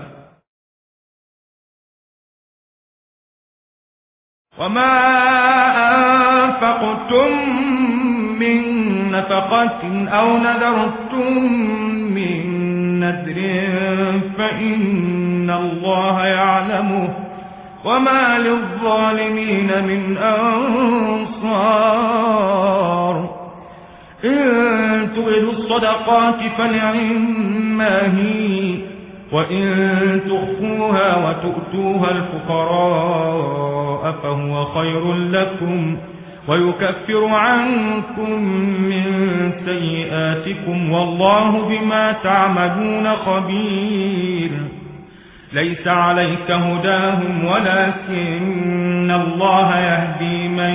Speaker 1: وما أنفقتم من نفقة أو نذرتم من نذر فإن الله يعلمه وما للظالمين من أنصار. إن تبدوا الصدقات فنعما هي وإن تخفوها وتؤتوها الفقراء فهو خير لكم ويكفر عنكم من سيئاتكم والله بما تعملون خبير. ليس عليك هداهم ولكن الله يهدي من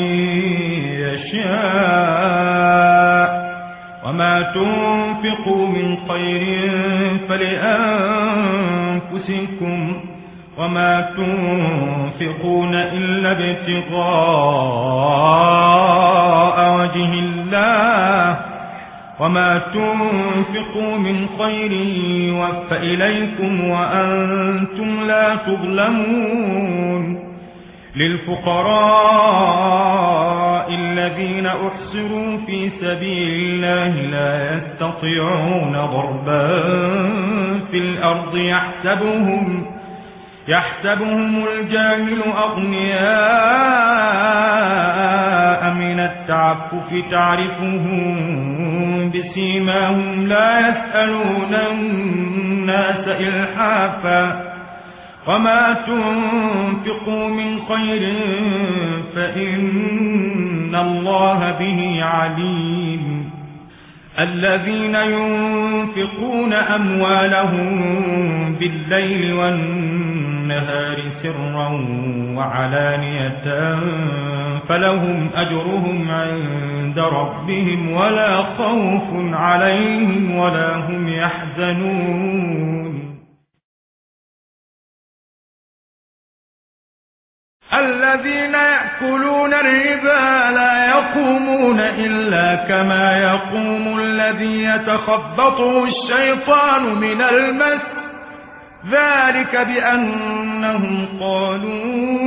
Speaker 1: يشاء وما تنفقوا من خير فلأنفسكم وما تنفقون إلا ابتغاء وجه الله وما تنفقوا من خير يوفى إليكم وأنتم لا تظلمون للفقراء الذين أحصروا في سبيل الله لا يستطيعون ضربا في الأرض يحسبهم يحسبهم الجاهل أغنياء من التعفف تعرفهم بسيماهم لا يسألون الناس إلحافا وما تنفقوا من خير فإن الله به عليم الذين ينفقون أموالهم بالليل والنهار سرا وعلانية فلهم أجرهم عند ربهم ولا خوف عليهم ولا هم يحزنون الذين يأكلون الربا لا يقومون إلا كما يقوم الذي يتخبطه الشيطان من المس ذلك بأنهم قالوا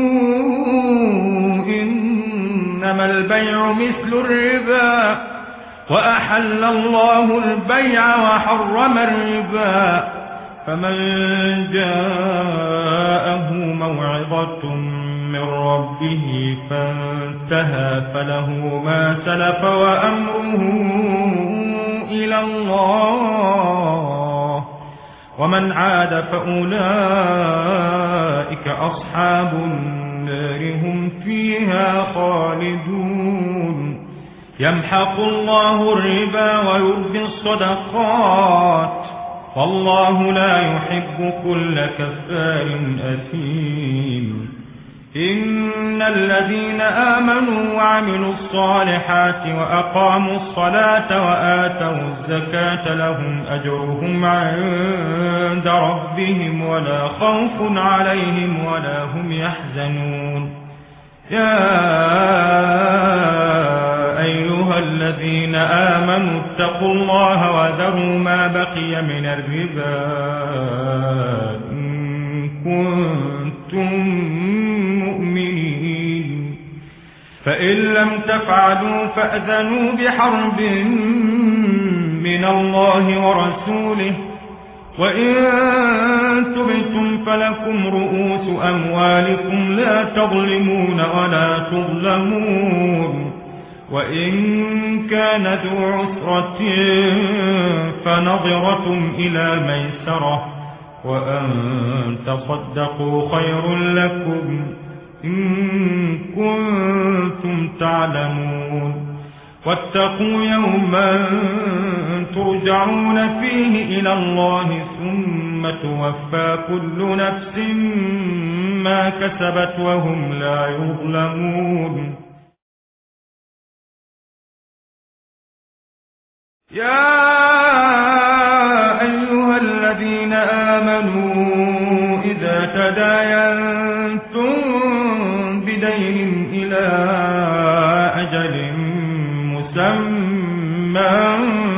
Speaker 1: إنما البيع مثل الربا وأحل الله البيع وحرم الربا فمن جاءه موعظة من ربه فانتهى فله ما سلف وأمره إلى الله ومن عاد فأولئك أصحاب النار هم فيها خالدون يمحق الله الربا ويربي الصدقات والله لا يحب كل كفار أثيم إن الذين آمنوا وعملوا الصالحات وأقاموا الصلاة وآتوا الزكاة لهم أجرهم عند ربهم ولا خوف عليهم ولا هم يحزنون يا أيها الذين آمنوا اتقوا الله وذروا ما بقي من الربا إن كنتم فإن لم تفعلوا فأذنوا بحرب من الله ورسوله وإن تبتم فلكم رؤوس أموالكم لا تظلمون ولا تظلمون وإن كان ذو عسرة فنظرة إلى ميسرة وأن تصدقوا خير لكم إن كنتم تعلمون واتقوا يوما ترجعون فيه إلى الله ثم توفى كل نفس ما كسبت وهم لا يظلمون يا أيها الذين آمنوا إذا تداينتم بدين إلى أجل مسمى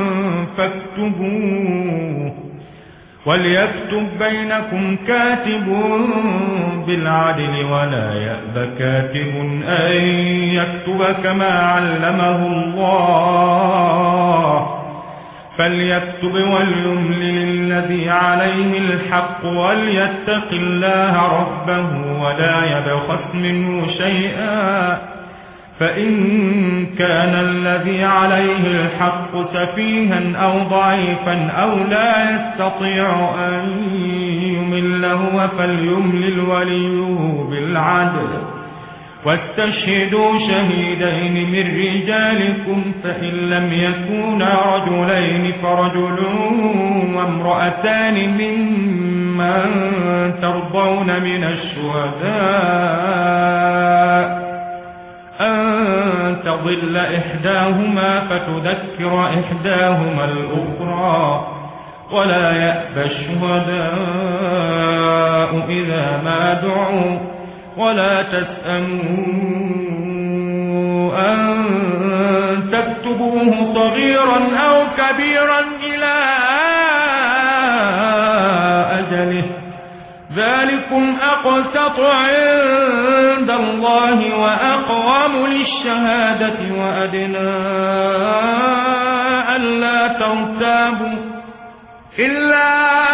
Speaker 1: فاكتبوه وليكتب بينكم كاتب بالعدل ولا يأب كاتب أن يكتب كما علمه الله فليكتب وليملل الذي عليه الحق وليتق الله ربه ولا يبخس منه شيئا فإن كان الذي عليه الحق سفيها أو ضعيفا أو لا يستطيع أن يمل هو فليملل وليه بالعدل واستشهدوا شهيدين من رجالكم فإن لم يكونا رجلين فرجل وامرأتان ممن ترضون من الشهداء أن تضل إحداهما فتذكر إحداهما الأخرى ولا يأبى الشهداء إذا ما دعوا ولا تسأموا أن تكتبوه صغيرا أو
Speaker 2: كبيرا إلى أجله ذلكم أقسط عند الله وأقوم للشهادة وأدنى ألا ترتابوا إلا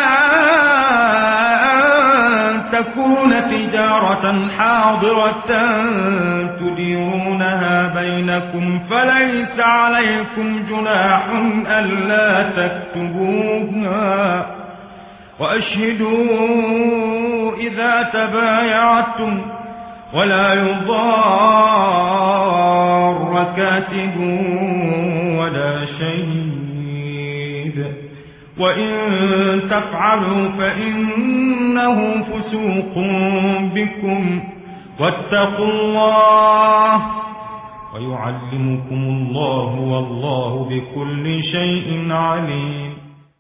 Speaker 2: أن تكون تجارة حاضرة تديرونها بينكم فليس عليكم جناح ألا تكتبوها وأشهدوا إذا تبايعتم ولا يضار كاتب ولا شهيد وإن تفعلوا فإنه فسوق بكم واتقوا الله ويعلمكم الله والله بكل شيء عليم.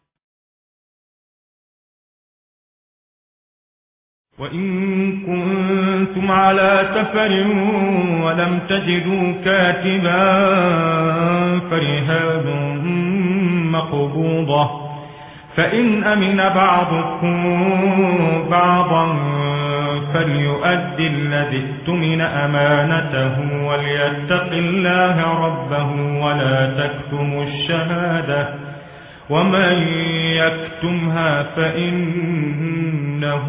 Speaker 2: وإن كنتم على سفر ولم تجدوا كاتبا فرهان مقبوضة فإن أمن بعضكم بعضا فليؤدي الذي اؤتمن أمانته وليتق الله ربه ولا تكتموا الشهادة ومن يكتمها فإنه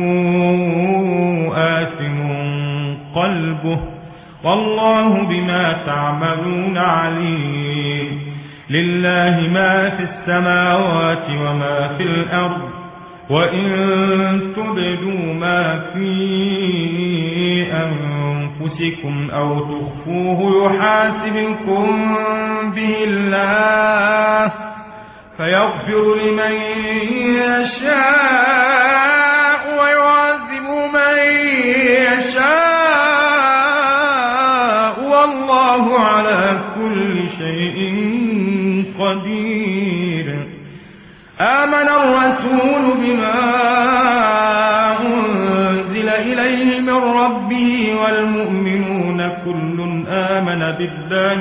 Speaker 2: آثم قلبه والله بما تعملون عليم. لله ما في السماوات وما في الأرض وإن تبدوا ما في أنفسكم أو تخفوه يحاسبكم به الله فيغفر لمن يشاء ويعذب من يشاء والله على كل شيء قدير. آمن الرسول بما أنزل إليه من ربه والمؤمنون كل آمن بالله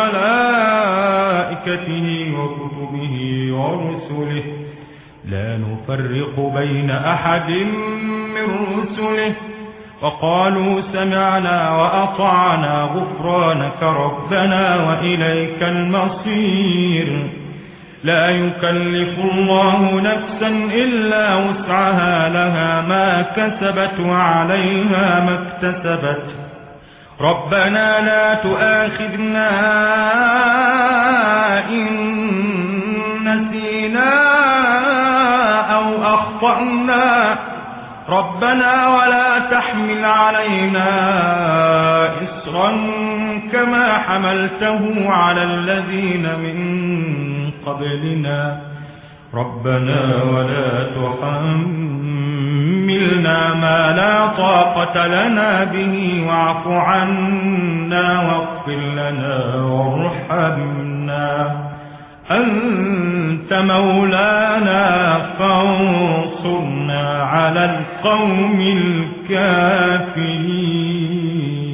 Speaker 2: وملائكته وكتبه ورسله لا نفرق بين أحد من رسله وقالوا سمعنا وأطعنا غفرانك ربنا وإليك المصير. لا يكلف الله نفسا إلا وسعها لها ما كسبت وعليها ما اكتسبت ربنا لا تؤاخذنا إن نسينا أو أخطأنا ربنا ولا تحمل علينا إصرا كما حملته على الذين من قبلنا ربنا ولا تحملنا ما لا طاقة لنا به واعف عنا واغفر لنا وارحمنا أنت مولانا فانصرنا على القوم الكافرين.